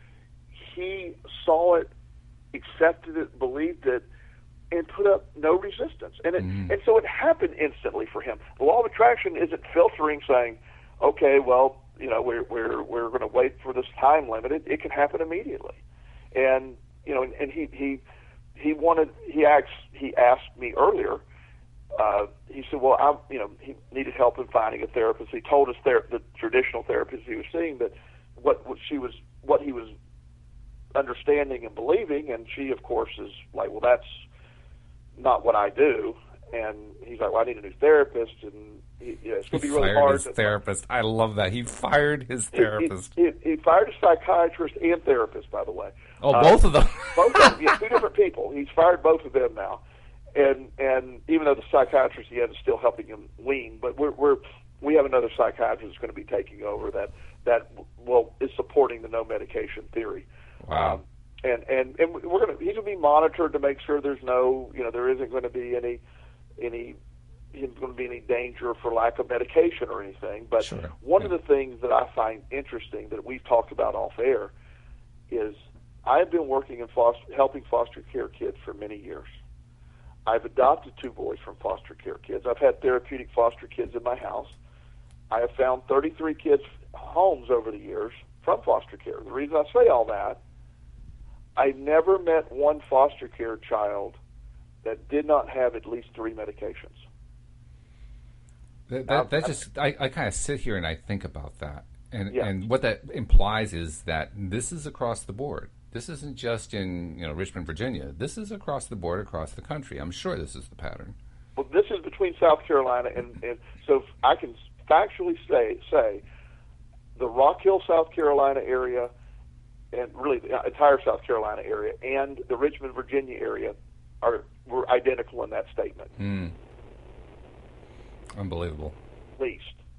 he saw it, accepted it, believed it, and put up no resistance. And it, mm. and so it happened instantly for him. The law of attraction isn't filtering, saying, okay, well, you know, we're we're we're going to wait for this time limit. It, it can happen immediately. And you know, and, and he he he wanted he asked he asked me earlier. Uh, he said, well, I you know he needed help in finding a therapist. He told us ther- the traditional therapist he was seeing that what, what she was what he was understanding and believing, and she of course is like, well, that's not what I do. And he's like, well, I need a new therapist, and he, you know, it's going to be really hard. hard. His therapist. I love that. He fired his He, therapist. he, he, he fired a psychiatrist and therapist, by the way. Oh, uh, both of them. both of them. Yeah, two different people. He's fired both of them now, and and even though the psychiatrist he had is still helping him wean, but we're we're we have another psychiatrist that's going to be taking over that that well is supporting the no medication theory. Wow. Um, and and and we're going to he's going to be monitored to make sure there's no you know there isn't going to be any any isn't going to be any danger for lack of medication or anything. But sure. one yeah. of the things that I find interesting that we've talked about off air is I have been working in foster, helping foster care kids for many years. I've adopted two boys from foster care kids. I've had therapeutic foster kids in my house. I have found thirty-three kids' homes over the years from foster care. The reason I say all that, I never met one foster care child that did not have at least three medications. That, that, that just, I, I kind of sit here and I think about that. And, yeah. and what that implies is that this is across the board. This isn't just in, you know, Richmond, Virginia. This is across the board, across the country. I'm sure this is the pattern. Well, this is between South Carolina and, and so I can factually say, say the Rock Hill, South Carolina area, and really the entire South Carolina area, and the Richmond, Virginia area are were identical in that statement. Mm. Unbelievable. At least.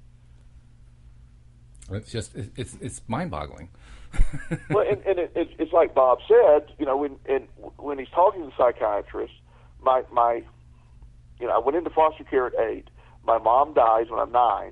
It's just, it's it's mind-boggling. Well, and, and it, it's, it's like Bob said, you know, when and when he's talking to the psychiatrist, my my, you know, I went into foster care at eight. My mom dies when I'm nine,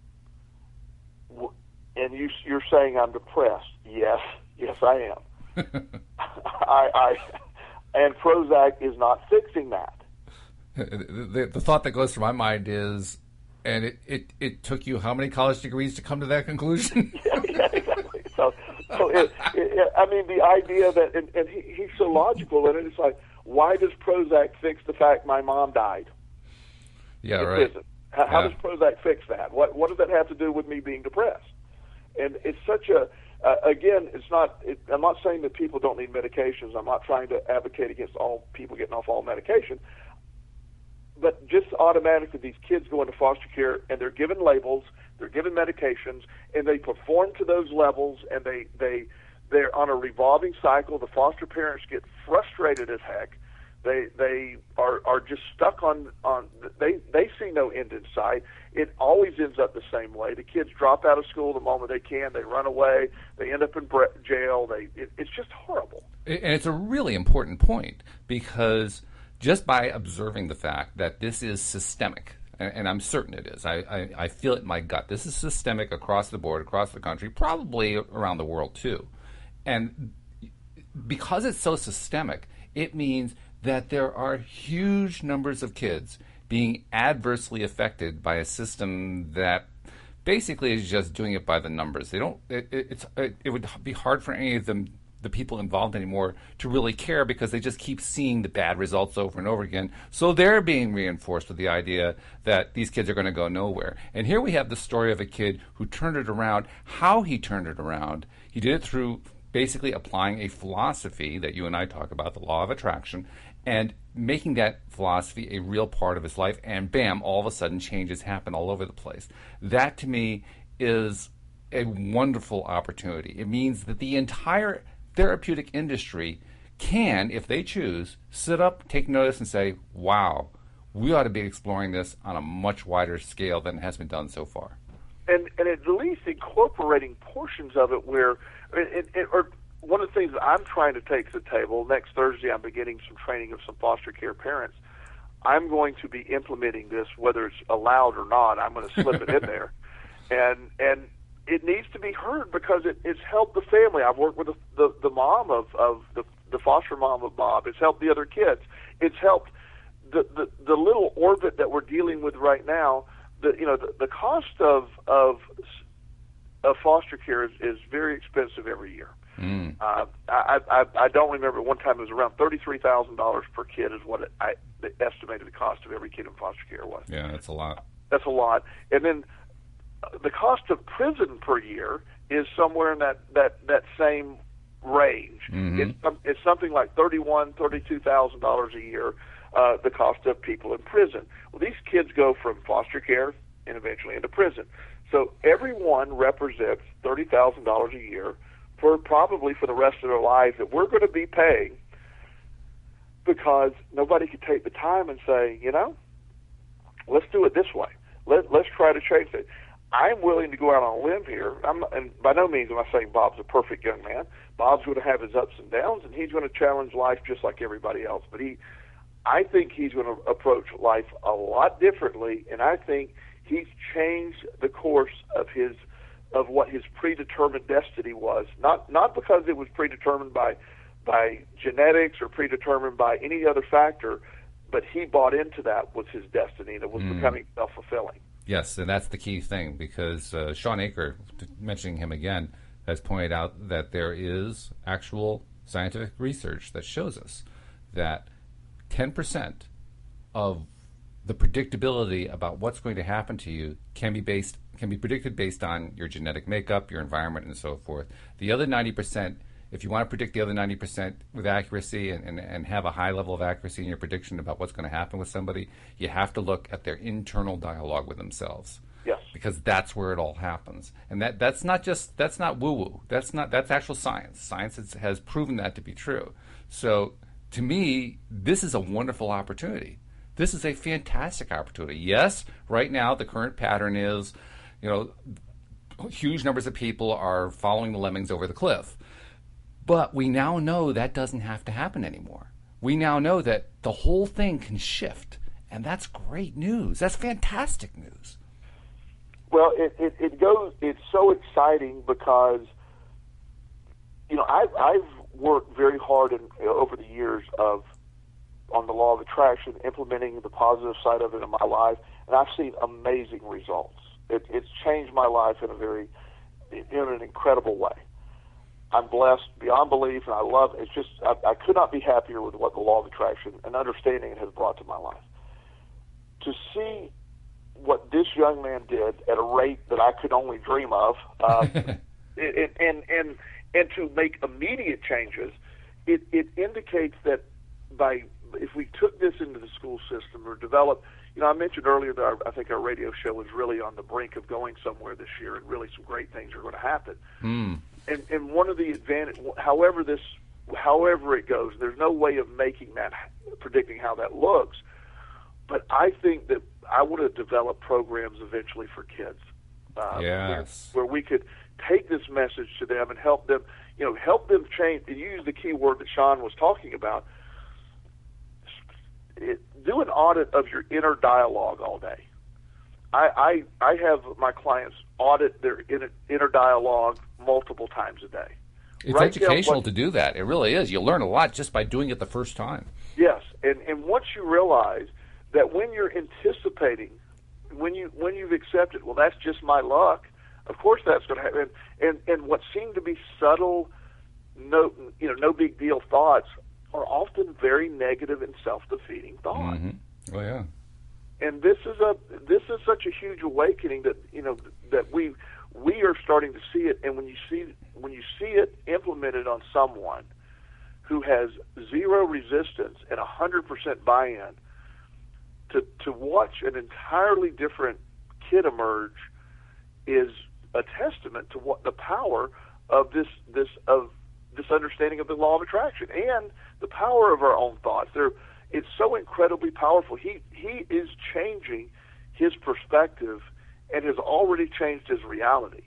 and you you're saying I'm depressed. Yes, yes, I am. I, I and Prozac is not fixing that. The, the, the thought that goes through my mind is, and it, it, it took you how many college degrees to come to that conclusion? yeah, yeah, exactly. So, so it, it, I mean, the idea that, and, and he, he's so logical, and it's like, why does Prozac fix the fact my mom died? Yeah, it right. Isn't. How, how yeah. does Prozac fix that? What What does that have to do with me being depressed? And it's such a, uh, again, it's not, it, I'm not saying that people don't need medications. I'm not trying to advocate against all people getting off all medication. But just automatically, these kids go into foster care, and they're given labels, they're given medications, and they perform to those levels, and they, they, they're on a revolving cycle. The foster parents get frustrated as heck. They they are, are just stuck on, on they, they see no end in sight. It always ends up the same way. The kids drop out of school the moment they can. They run away. They end up in jail. They it, It's just horrible. And it's a really important point, because just by observing the fact that this is systemic, and, and I'm certain it is, I, I, I feel it in my gut, this is systemic across the board, across the country, probably around the world too. And because it's so systemic, it means that there are huge numbers of kids being adversely affected by a system that basically is just doing it by the numbers. They don't. It, it, it's. It, it would be hard for any of them, the people involved anymore, to really care, because they just keep seeing the bad results over and over again. So they're being reinforced with the idea that these kids are going to go nowhere. And here we have the story of a kid who turned it around. How he turned it around, he did it through basically applying a philosophy that you and I talk about, the law of attraction, and making that philosophy a real part of his life, and bam, all of a sudden changes happen all over the place. That, to me, is a wonderful opportunity. It means that the entire therapeutic industry can, if they choose, sit up, take notice, and say, wow, we ought to be exploring this on a much wider scale than has been done so far. And, and at least incorporating portions of it where, it, it, or one of the things that I'm trying to take to the table, next Thursday I'm beginning some training of some foster care parents. I'm going to be implementing this, whether it's allowed or not. I'm going to slip it in there. And and it needs to be heard, because it, it's helped the family. I've worked with the, the, the mom of, of the, the foster mom of Bob. It's helped the other kids. It's helped the, the, the little orbit that we're dealing with right now. The, you know, the, the cost of, of, of foster care is, is very expensive every year. Mm. Uh, I, I I don't remember. One time it was around thirty-three thousand dollars per kid is what it, I estimated the cost of every kid in foster care was. Yeah, that's a lot. That's a lot. And then uh, the cost of prison per year is somewhere in that, that, that same range. Mm-hmm. It's, um, it's something like thirty-one, thirty-two thousand dollars a year. Uh, the cost of people in prison. Well, these kids go from foster care and eventually into prison. So everyone represents thirty thousand dollars a year for probably for the rest of their lives that we're going to be paying, because nobody could take the time and say, you know, let's do it this way. Let, let's try to change it. I'm willing to go out on a limb here. I'm not, and by no means am I saying Bob's a perfect young man. Bob's going to have his ups and downs, and he's going to challenge life just like everybody else. But he, I think he's going to approach life a lot differently, and I think he's changed the course of his of what his predetermined destiny was. Not not because it was predetermined by by genetics or predetermined by any other factor, but he bought into that was his destiny, and it was mm. becoming self-fulfilling. Yes, and that's the key thing, because uh, Shawn Achor, mentioning him again, has pointed out that there is actual scientific research that shows us that ten percent of the predictability about what's going to happen to you can be based can be predicted based on your genetic makeup, your environment, and so forth. The other ninety percent, if you want to predict the other ninety percent with accuracy and, and, and have a high level of accuracy in your prediction about what's going to happen with somebody, you have to look at their internal dialogue with themselves. Yes. Because that's where it all happens. And that, that's not just, that's not woo-woo. That's not, that's actual science. Science has, has proven that to be true. So to me, this is a wonderful opportunity. This is a fantastic opportunity. Yes, right now the current pattern is, you know, huge numbers of people are following the lemmings over the cliff. But we now know that doesn't have to happen anymore. We now know that the whole thing can shift, and that's great news. That's fantastic news. Well, it, it, it goes, it's so exciting because, you know, I've, I've worked very hard in, you know, over the years of on the law of attraction, implementing the positive side of it in my life, and I've seen amazing results. It, it's changed my life in a very, in an incredible way. I'm blessed beyond belief, and I love it. It's just, I, I could not be happier with what the law of attraction and understanding it has brought to my life. To see what this young man did at a rate that I could only dream of, uh, it, and, and, and to make immediate changes, it, it indicates that by, if we took this into the school system or developed, you know, I mentioned earlier that our, I think our radio show was really on the brink of going somewhere this year, and really some great things are going to happen. Mm. And, and one of the advantage, however this, however it goes, there's no way of making that, predicting how that looks. But I think that I want to develop programs eventually for kids, uh, yes, where, where we could take this message to them and help them, you know, help them change. And use the key word that Shawn was talking about. It, do an audit of your inner dialogue all day. I, I, I have my clients audit their inner, inner dialogue multiple times a day. It's Write educational what, to do that. It really is. You'll learn a lot just by doing it the first time. Yes, and, and once you realize that when you're anticipating, when, you, when you've accepted, well, that's just my luck, of course that's going to happen. And, and what seem to be subtle, no, you know, no big deal thoughts are often very negative and self-defeating thoughts. Mm-hmm. Oh, yeah. And this is a this is such a huge awakening that you know that we we are starting to see it. And when you see when you see it implemented on someone who has zero resistance and a hundred percent buy-in, to to watch an entirely different kid emerge is a testament to what the power of this this of this understanding of the law of attraction and the power of our own thoughts. They're, it's so incredibly powerful. He he is changing his perspective and has already changed his reality.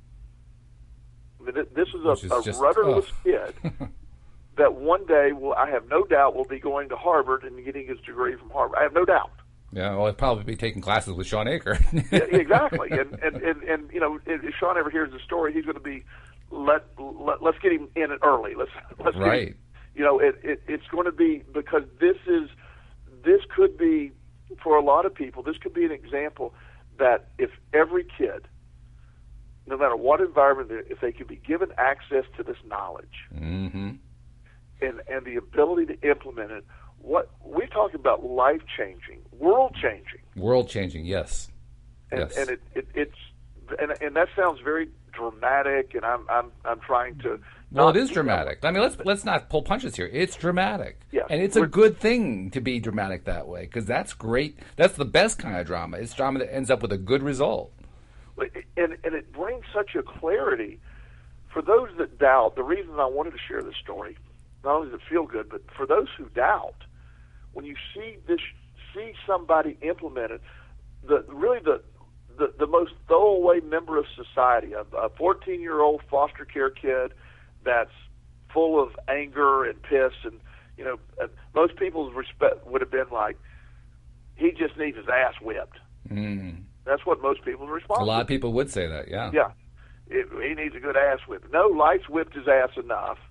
I mean, this is a, is a just, rudderless oh. kid that one day will, I have no doubt, will be going to Harvard and getting his degree from Harvard. I have no doubt. Yeah, well, he'll probably be taking classes with Shawn Achor. Yeah, exactly. And, and, and, and, you know, if Shawn ever hears the story, he's going to be, let, let, let's get him in early. Let's, let's right. Get him, you know, it, it, it's going to be, because this is, this could be, for a lot of people, this could be an example that if every kid, no matter what environment, if they could be given access to this knowledge mm-hmm. and, and the ability to implement it, what we're talking about, life-changing, world-changing. World-changing, yes. And, yes. and it, it, it's and, and that sounds very dramatic, and I'm I'm I'm trying to. Well, it is dramatic. I mean, let's let's not pull punches here. It's dramatic, yeah, and it's a good thing to be dramatic that way, because that's great. That's the best kind of drama. It's drama that ends up with a good result. And and it brings such a clarity for those that doubt. The reason I wanted to share this story, not only does it feel good, but for those who doubt, when you see this, see somebody implement it, the really the the, the most throwaway member of society, a fourteen-year-old foster care kid that's full of anger and piss, and you know, most people's respect would have been like, he just needs his ass whipped. Mm. That's what most people's response. A lot of people would say that, yeah. Yeah, it, he needs a good ass whip. No, Light's whipped his ass enough,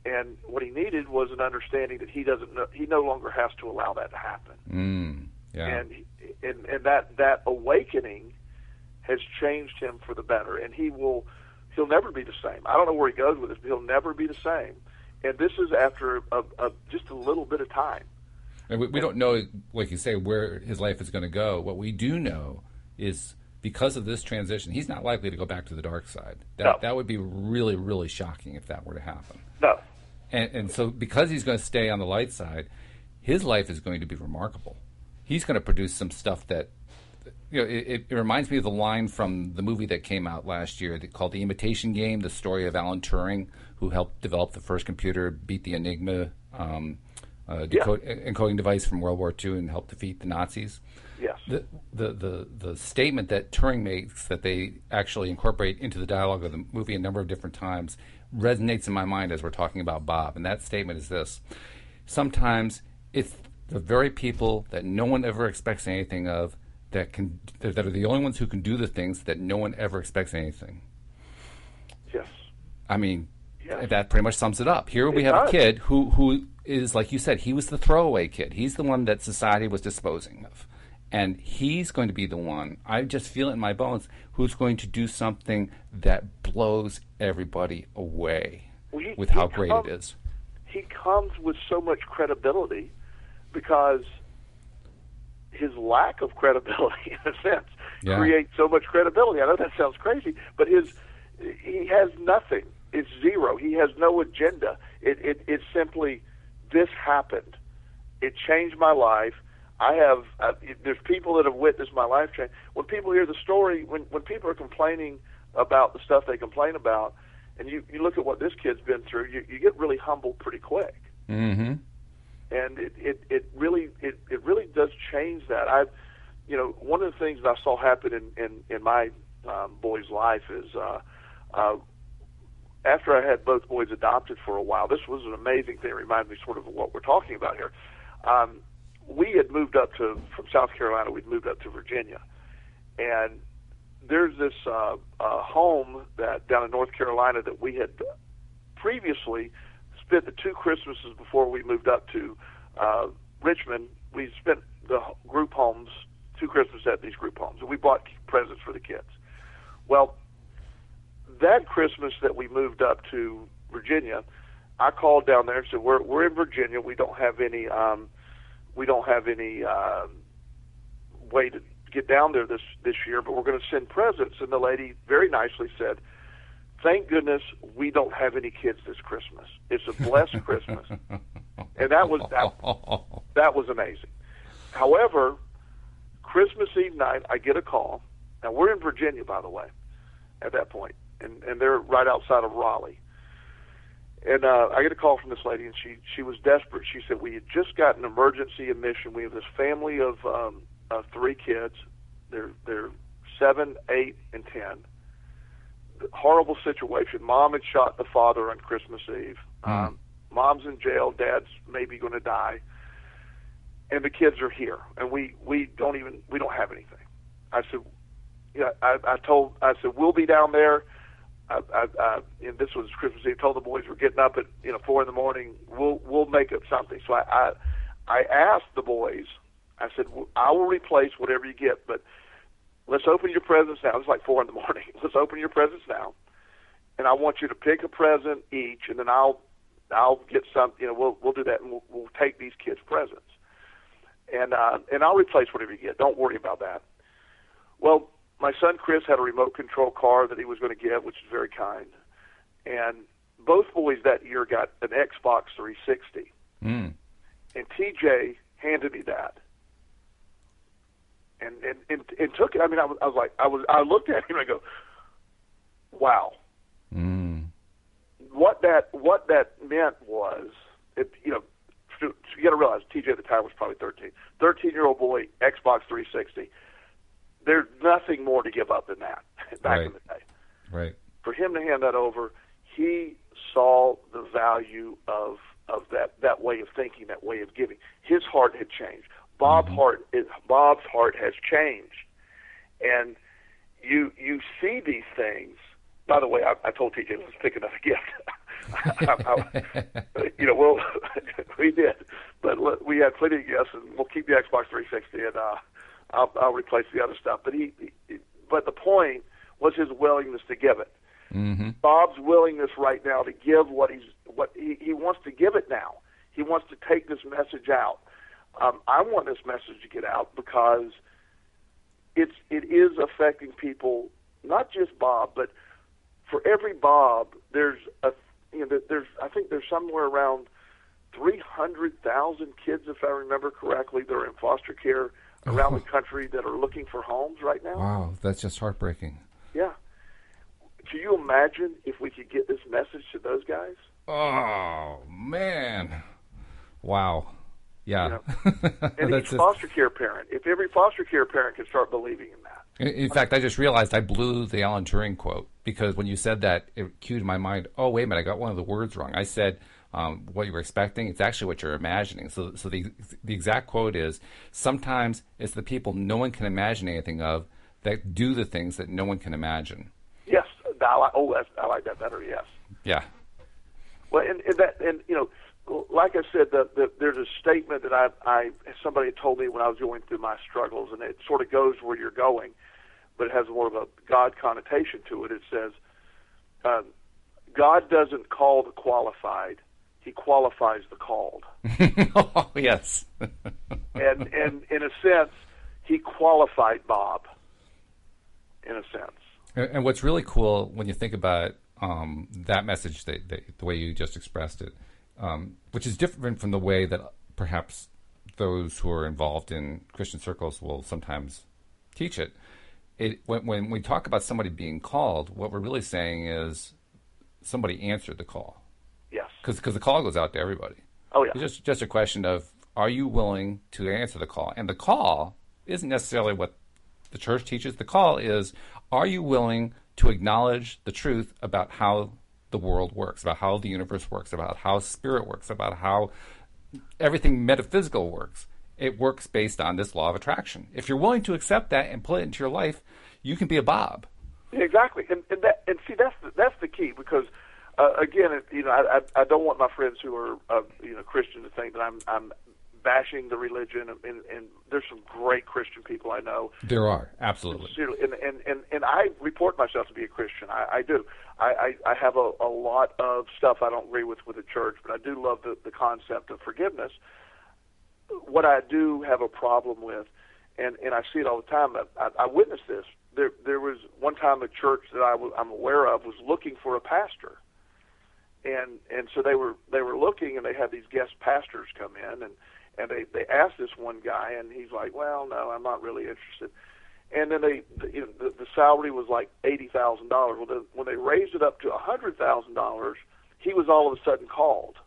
and what he needed was an understanding that he doesn't know, he no longer has to allow that to happen. Mm, yeah. And, and and that that awakening has changed him for the better, and he will he'll never be the same. I don't know where he goes with this, but he'll never be the same. And this is after a, a, just a little bit of time. And we, we don't know, like you say, where his life is going to go. What we do know is because of this transition, he's not likely to go back to the dark side. That No. that would be really, really shocking if that were to happen. No. And, and so because he's going to stay on the light side, his life is going to be remarkable. He's going to produce some stuff that, you know, it, it reminds me of the line from the movie that came out last year called The Imitation Game, the story of Alan Turing, who helped develop the first computer, beat the Enigma um, uh, decode, yeah. encoding device from World War Two, and helped defeat the Nazis. Yes. The, the, the, the statement that Turing makes that they actually incorporate into the dialogue of the movie a number of different times resonates in my mind as we're talking about Bob. And that statement is this: sometimes it's the very people that no one ever expects anything of that can that are the only ones who can do the things that no one ever expects anything. Yes. I mean, yes. that pretty much sums it up. Here we it have does. a kid who, who is, like you said, he was the throwaway kid. He's the one that society was disposing of. And he's going to be the one, I just feel it in my bones, who's going to do something that blows everybody away well, he, with how he great comes, it is. He comes with so much credibility because his lack of credibility, in a sense, Yeah. creates so much credibility. I know that sounds crazy, but his he has nothing. It's zero. He has no agenda. It, it, it's simply, this happened. It changed my life. I have, uh, there's people that have witnessed my life change. When people hear the story, when, when people are complaining about the stuff they complain about, and you, you look at what this kid's been through, you, you get really humbled pretty quick. Mm-hmm. And it, it, it really it, it really does change that. I, you know, one of the things that I saw happen in, in, in my um, boy's life is uh, uh, after I had both boys adopted for a while, this was an amazing thing. It reminds me sort of of what we're talking about here. Um, we had moved up to, from South Carolina, we'd moved up to Virginia. And there's this uh, uh, home that down in North Carolina that we had previously spent the two Christmases before we moved up to uh, Richmond. We spent the group homes, two Christmases at these group homes, and we bought presents for the kids. Well, that Christmas that we moved up to Virginia, I called down there and said, "We're we're in Virginia. We don't have any um, we don't have any uh, way to get down there this this year, but we're going to send presents." And the lady very nicely said, "Thank goodness we don't have any kids this Christmas. It's a blessed Christmas." And that was that, that was amazing. However, Christmas Eve night, I get a call. Now, we're in Virginia, by the way, at that point, and, and they're right outside of Raleigh. And uh, I get a call from this lady, and she, she was desperate. She said, "We had just got an emergency admission. We have this family of, um, of three kids. They're, they're seven, eight, and ten. Horrible situation. Mom had shot the father on Christmas Eve. Mm. Um, mom's in jail. Dad's maybe going to die. And the kids are here, and we, we don't even we don't have anything." I said, "Yeah." I, I told I said we'll be down there. I, I, I, and this was Christmas Eve. Told the boys we're getting up at you know four in the morning. We'll we'll make up something. So I I, I asked the boys. I said, "I will replace whatever you get, but let's open your presents now." It's like four in the morning. Let's open your presents now, and I want you to pick a present each, and then I'll I'll get some. You know, we'll we'll do that, and we'll, we'll take these kids presents, and uh, and I'll replace whatever you get. Don't worry about that. Well, my son Chris had a remote control car that he was going to get, which is very kind, and both boys that year got an Xbox three sixty, Mm. and T J handed me that. And, and, and, and took it. I mean, I was, I was like, I was, I looked at him and I go, "Wow." Mm. What that, what that meant was, it, you know, so, so you got to realize T J at the time was probably thirteen. thirteen-year-old boy, Xbox three sixty. There's nothing more to give up than that back Right. in the day. Right. For him to hand that over, he saw the value of of that, that way of thinking, that way of giving. His heart had changed. Bob's Mm-hmm. heart is, Bob's heart has changed, and you you see these things. By the way, I, I told T J, let's pick another gift. I, I, you know, well, we did, but look, we had plenty of guests, and we'll keep the Xbox three sixty, and uh, I'll, I'll replace the other stuff. But he, he, but the point was his willingness to give it. Mm-hmm. Bob's willingness right now to give what he's what he, he wants to give it now. He wants to take this message out. Um, I want this message to get out because it's it is affecting people, not just Bob, but for every Bob, there's a you know there's I think there's somewhere around three hundred thousand kids, if I remember correctly, that are in foster care around the country that are looking for homes right now. Wow, that's just heartbreaking. Yeah. Can you imagine if we could get this message to those guys? Oh man! Wow. Yeah. You know? And each just... foster care parent, if every foster care parent can start believing in that. In, in fact, I just realized I blew the Alan Turing quote, because when you said that, it cued in my mind, oh, wait a minute, I got one of the words wrong. I said um, what you were expecting. It's actually what you're imagining. So so the the exact quote is, sometimes it's the people no one can imagine anything of that do the things that no one can imagine. Yes. I like, oh, that's, I like that better, yes. Yeah. Well, and, and, that, and you know, like I said, the, the, there's a statement that I, I somebody told me when I was going through my struggles, and it sort of goes where you're going, but it has more of a God connotation to it. It says, uh, God doesn't call the qualified; He qualifies the called. Oh, yes. and and in a sense, He qualified Bob. In a sense. And, and what's really cool when you think about um, that message, that, that, the way you just expressed it. Um, which is different from the way that perhaps those who are involved in Christian circles will sometimes teach it. It when, when we talk about somebody being called, what we're really saying is somebody answered the call. Yes. Because the call goes out to everybody. Oh, yeah. It's just, just a question of, are you willing to answer the call? And the call isn't necessarily what the church teaches. The call is, are you willing to acknowledge the truth about how the world works, about how the universe works, about how spirit works, about how everything metaphysical works? It works based on this law of attraction. If you're willing to accept that and put it into your life, you can be a Bob. Exactly, and and, that, and see that's the, that's the key, because uh, again, it, you know, I, I I don't want my friends who are uh, you know Christian to think that I'm I'm bashing the religion, and, and, and there's some great Christian people I know. There are, absolutely. And and, and, and I report myself to be a Christian. I, I do. I, I, I have a, a lot of stuff I don't agree with with the church, but I do love the, the concept of forgiveness. What I do have a problem with, and, and I see it all the time, I, I, I witnessed this. There there was one time a church that I was, I'm aware of was looking for a pastor. And and so they were they were looking, and they had these guest pastors come in, and And they, they asked this one guy, and he's like, well, no, I'm not really interested. And then they, the, you know, the, the salary was like eighty thousand dollars. Well, the, when they raised it up to one hundred thousand dollars, he was all of a sudden called.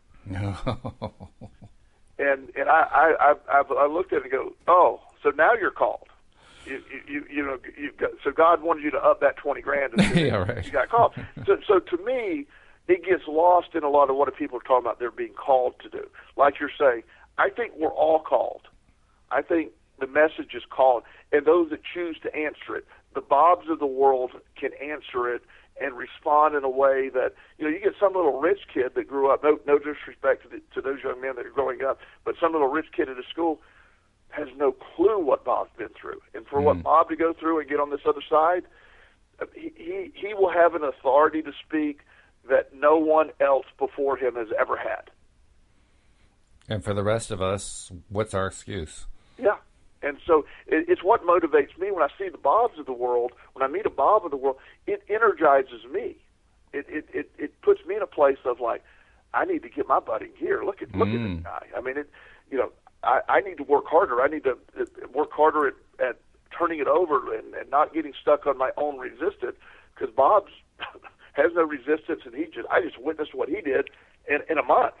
and and I, I, I, I looked at it and go, oh, so now you're called. You, you, you know, you got, so God wanted you to up that twenty grand, and yeah, right. You got called. So, so to me, it gets lost in a lot of what people are talking about. They're being called to do, like you're saying. I think we're all called. I think the message is called, and those that choose to answer it, the Bobs of the world can answer it and respond in a way that, you know, you get some little rich kid that grew up, no, no disrespect to, the, to those young men that are growing up, but some little rich kid at a school has no clue what Bob's been through. And for mm. what Bob to go through and get on this other side, he, he, he will have an authority to speak that no one else before him has ever had. And for the rest of us, what's our excuse? Yeah. And so it, it's what motivates me when I see the Bobs of the world. When I meet a Bob of the world, it energizes me. It it, it, it puts me in a place of like, I need to get my butt in gear. Look at look mm. at this guy. I mean, it. You know, I, I need to work harder. I need to work harder at, at turning it over and, and not getting stuck on my own resistance, because Bob's has no resistance, and he just I just witnessed what he did in, in a month.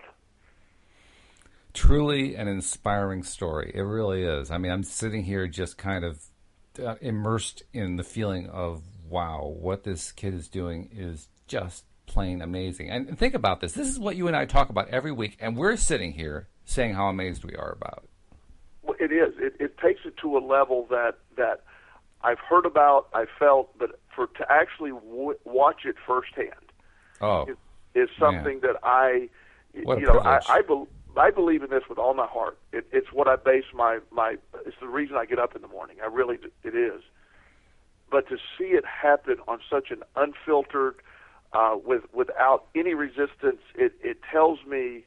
Truly an inspiring story. It really is. I mean, I'm sitting here just kind of uh, immersed in the feeling of, wow, what this kid is doing is just plain amazing. And, and think about this. This is what you and I talk about every week, and we're sitting here saying how amazed we are about it. Well, it is. It, it takes it to a level that, that I've heard about, I felt, but for to actually w- watch it firsthand. Oh. It, is something Man. that I, What a you know, I, privilege. I, be, I believe in this with all my heart. It, it's what I base my, my, it's the reason I get up in the morning. I really, do- it is. But to see it happen on such an unfiltered, uh, with without any resistance, it, it tells me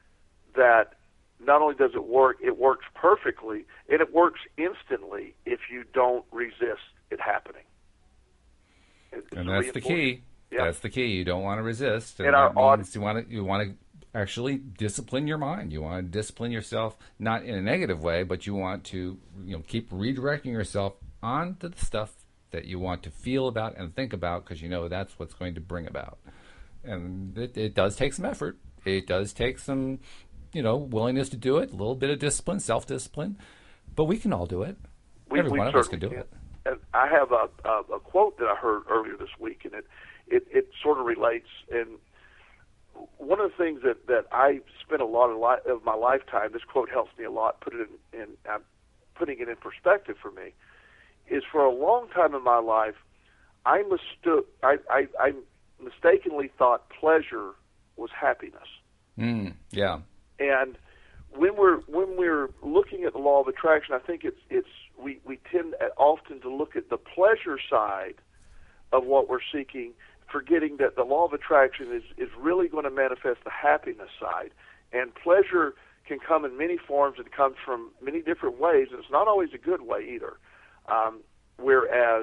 that not only does it work, it works perfectly, and it works instantly if you don't resist it happening. It's And that's the reinforcement. key. Yeah. That's the key. You don't want to resist. And And our that means aud- you want to you want to actually discipline your mind. You want to discipline yourself, not in a negative way, but you want to you know keep redirecting yourself onto the stuff that you want to feel about and think about, because you know that's what's going to bring about. And it, it does take some effort. It does take some, you know, willingness to do it, a little bit of discipline, self-discipline, but we can all do it. We, Every we one of us can certainly do it. And I have a, a, a quote that I heard earlier this week, and it, it, it sort of relates. And one of the things that, that I spent a lot of, li- of my lifetime, this quote helps me a lot, put it in, in uh, putting it in perspective for me, is for a long time in my life, I mistook, I, I, I mistakenly thought pleasure was happiness. Mm, yeah. And when we're when we're looking at the law of attraction, I think it's it's we, we tend often to look at the pleasure side of what we're seeking, forgetting that the law of attraction is, is really going to manifest the happiness side. And pleasure can come in many forms and comes from many different ways, and it's not always a good way either. Um, whereas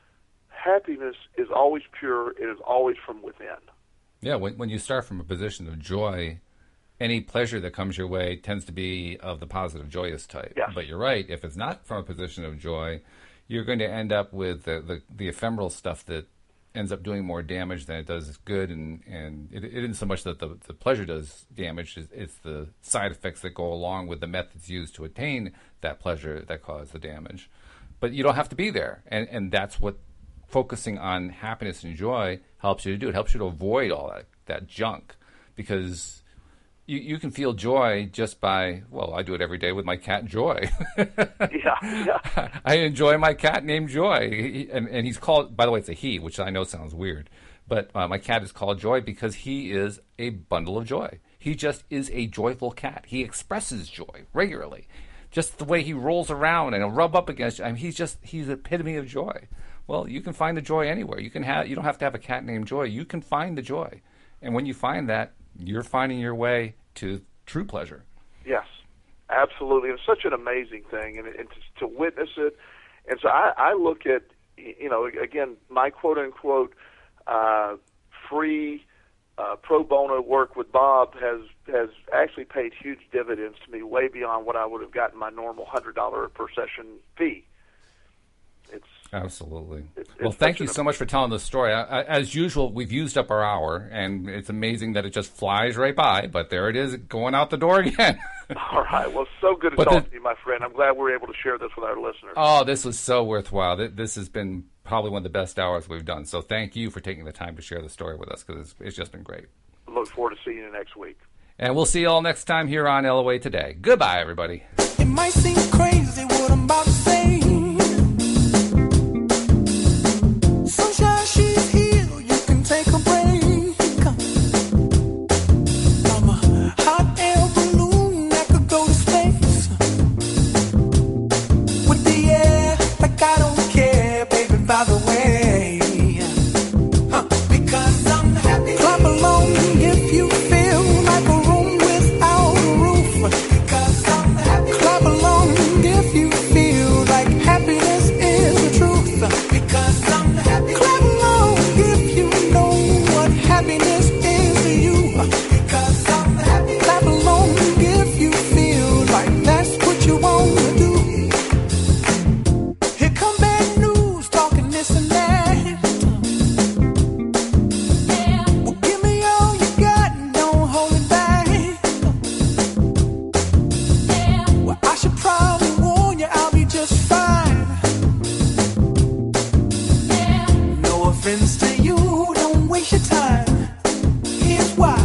happiness is always pure, it is always from within. Yeah, when when you start from a position of joy, any pleasure that comes your way tends to be of the positive, joyous type. Yes. But you're right, if it's not from a position of joy, you're going to end up with the, the, the ephemeral stuff that ends up doing more damage than it does good. And, and it, it isn't so much that the, the pleasure does damage, it's, it's the side effects that go along with the methods used to attain that pleasure that cause the damage. But you don't have to be there. And, and that's what focusing on happiness and joy helps you to do. It helps you to avoid all that, that junk, because you, you can feel joy just by, well, I do it every day with my cat Joy. Yeah, yeah. I enjoy my cat named Joy. He, and, and he's called, by the way, it's a he, which I know sounds weird, but uh, my cat is called Joy because he is a bundle of joy. He just is a joyful cat. He expresses joy regularly. Just the way he rolls around and he'll rub up against you. I mean, he's just, he's the epitome of joy. Well, you can find the joy anywhere. You can have, you don't have to have a cat named Joy. You can find the joy. And when you find that, you're finding your way to true pleasure. Yes, absolutely. It's such an amazing thing, and, and to, to witness it. And so I, I look at, you know, again, my quote-unquote uh, free uh, pro bono work with Bob has has actually paid huge dividends to me, way beyond what I would have gotten my normal one hundred dollars per session fee. It's Absolutely. It's, well, it's thank such you an- so much for telling the story. I, I, as usual, we've used up our hour, and it's amazing that it just flies right by, but there it is, going out the door again. All right. Well, so good to But talk the- to you, my friend. I'm glad we're able to share this with our listeners. Oh, this was so worthwhile. Th- This has been probably one of the best hours we've done, so thank you for taking the time to share the story with us, because it's, it's just been great. Look forward to seeing you next week. And we'll see you all next time here on L O A Today. Goodbye, everybody. It might seem crazy what I'm about to say. Sunshine, she's here. You can take a break. I'm a hot air balloon that could go to space. With the air, like I don't care, baby, by the way. Huh. Because I'm happy. Clap along if you feel like a room without a roof. Because I'm happy. Clap along if you feel like happiness is the truth. Because I'm happy. Clap along if you know what happiness is to you. Because I'm happy. Clap along if you feel like that's what you want to do. Here come bad news, talking this and that. Well, give me all you got and don't hold it back. Well, I should probably warn you, I'll be just fine. No offense to you, don't waste your time. Here's why.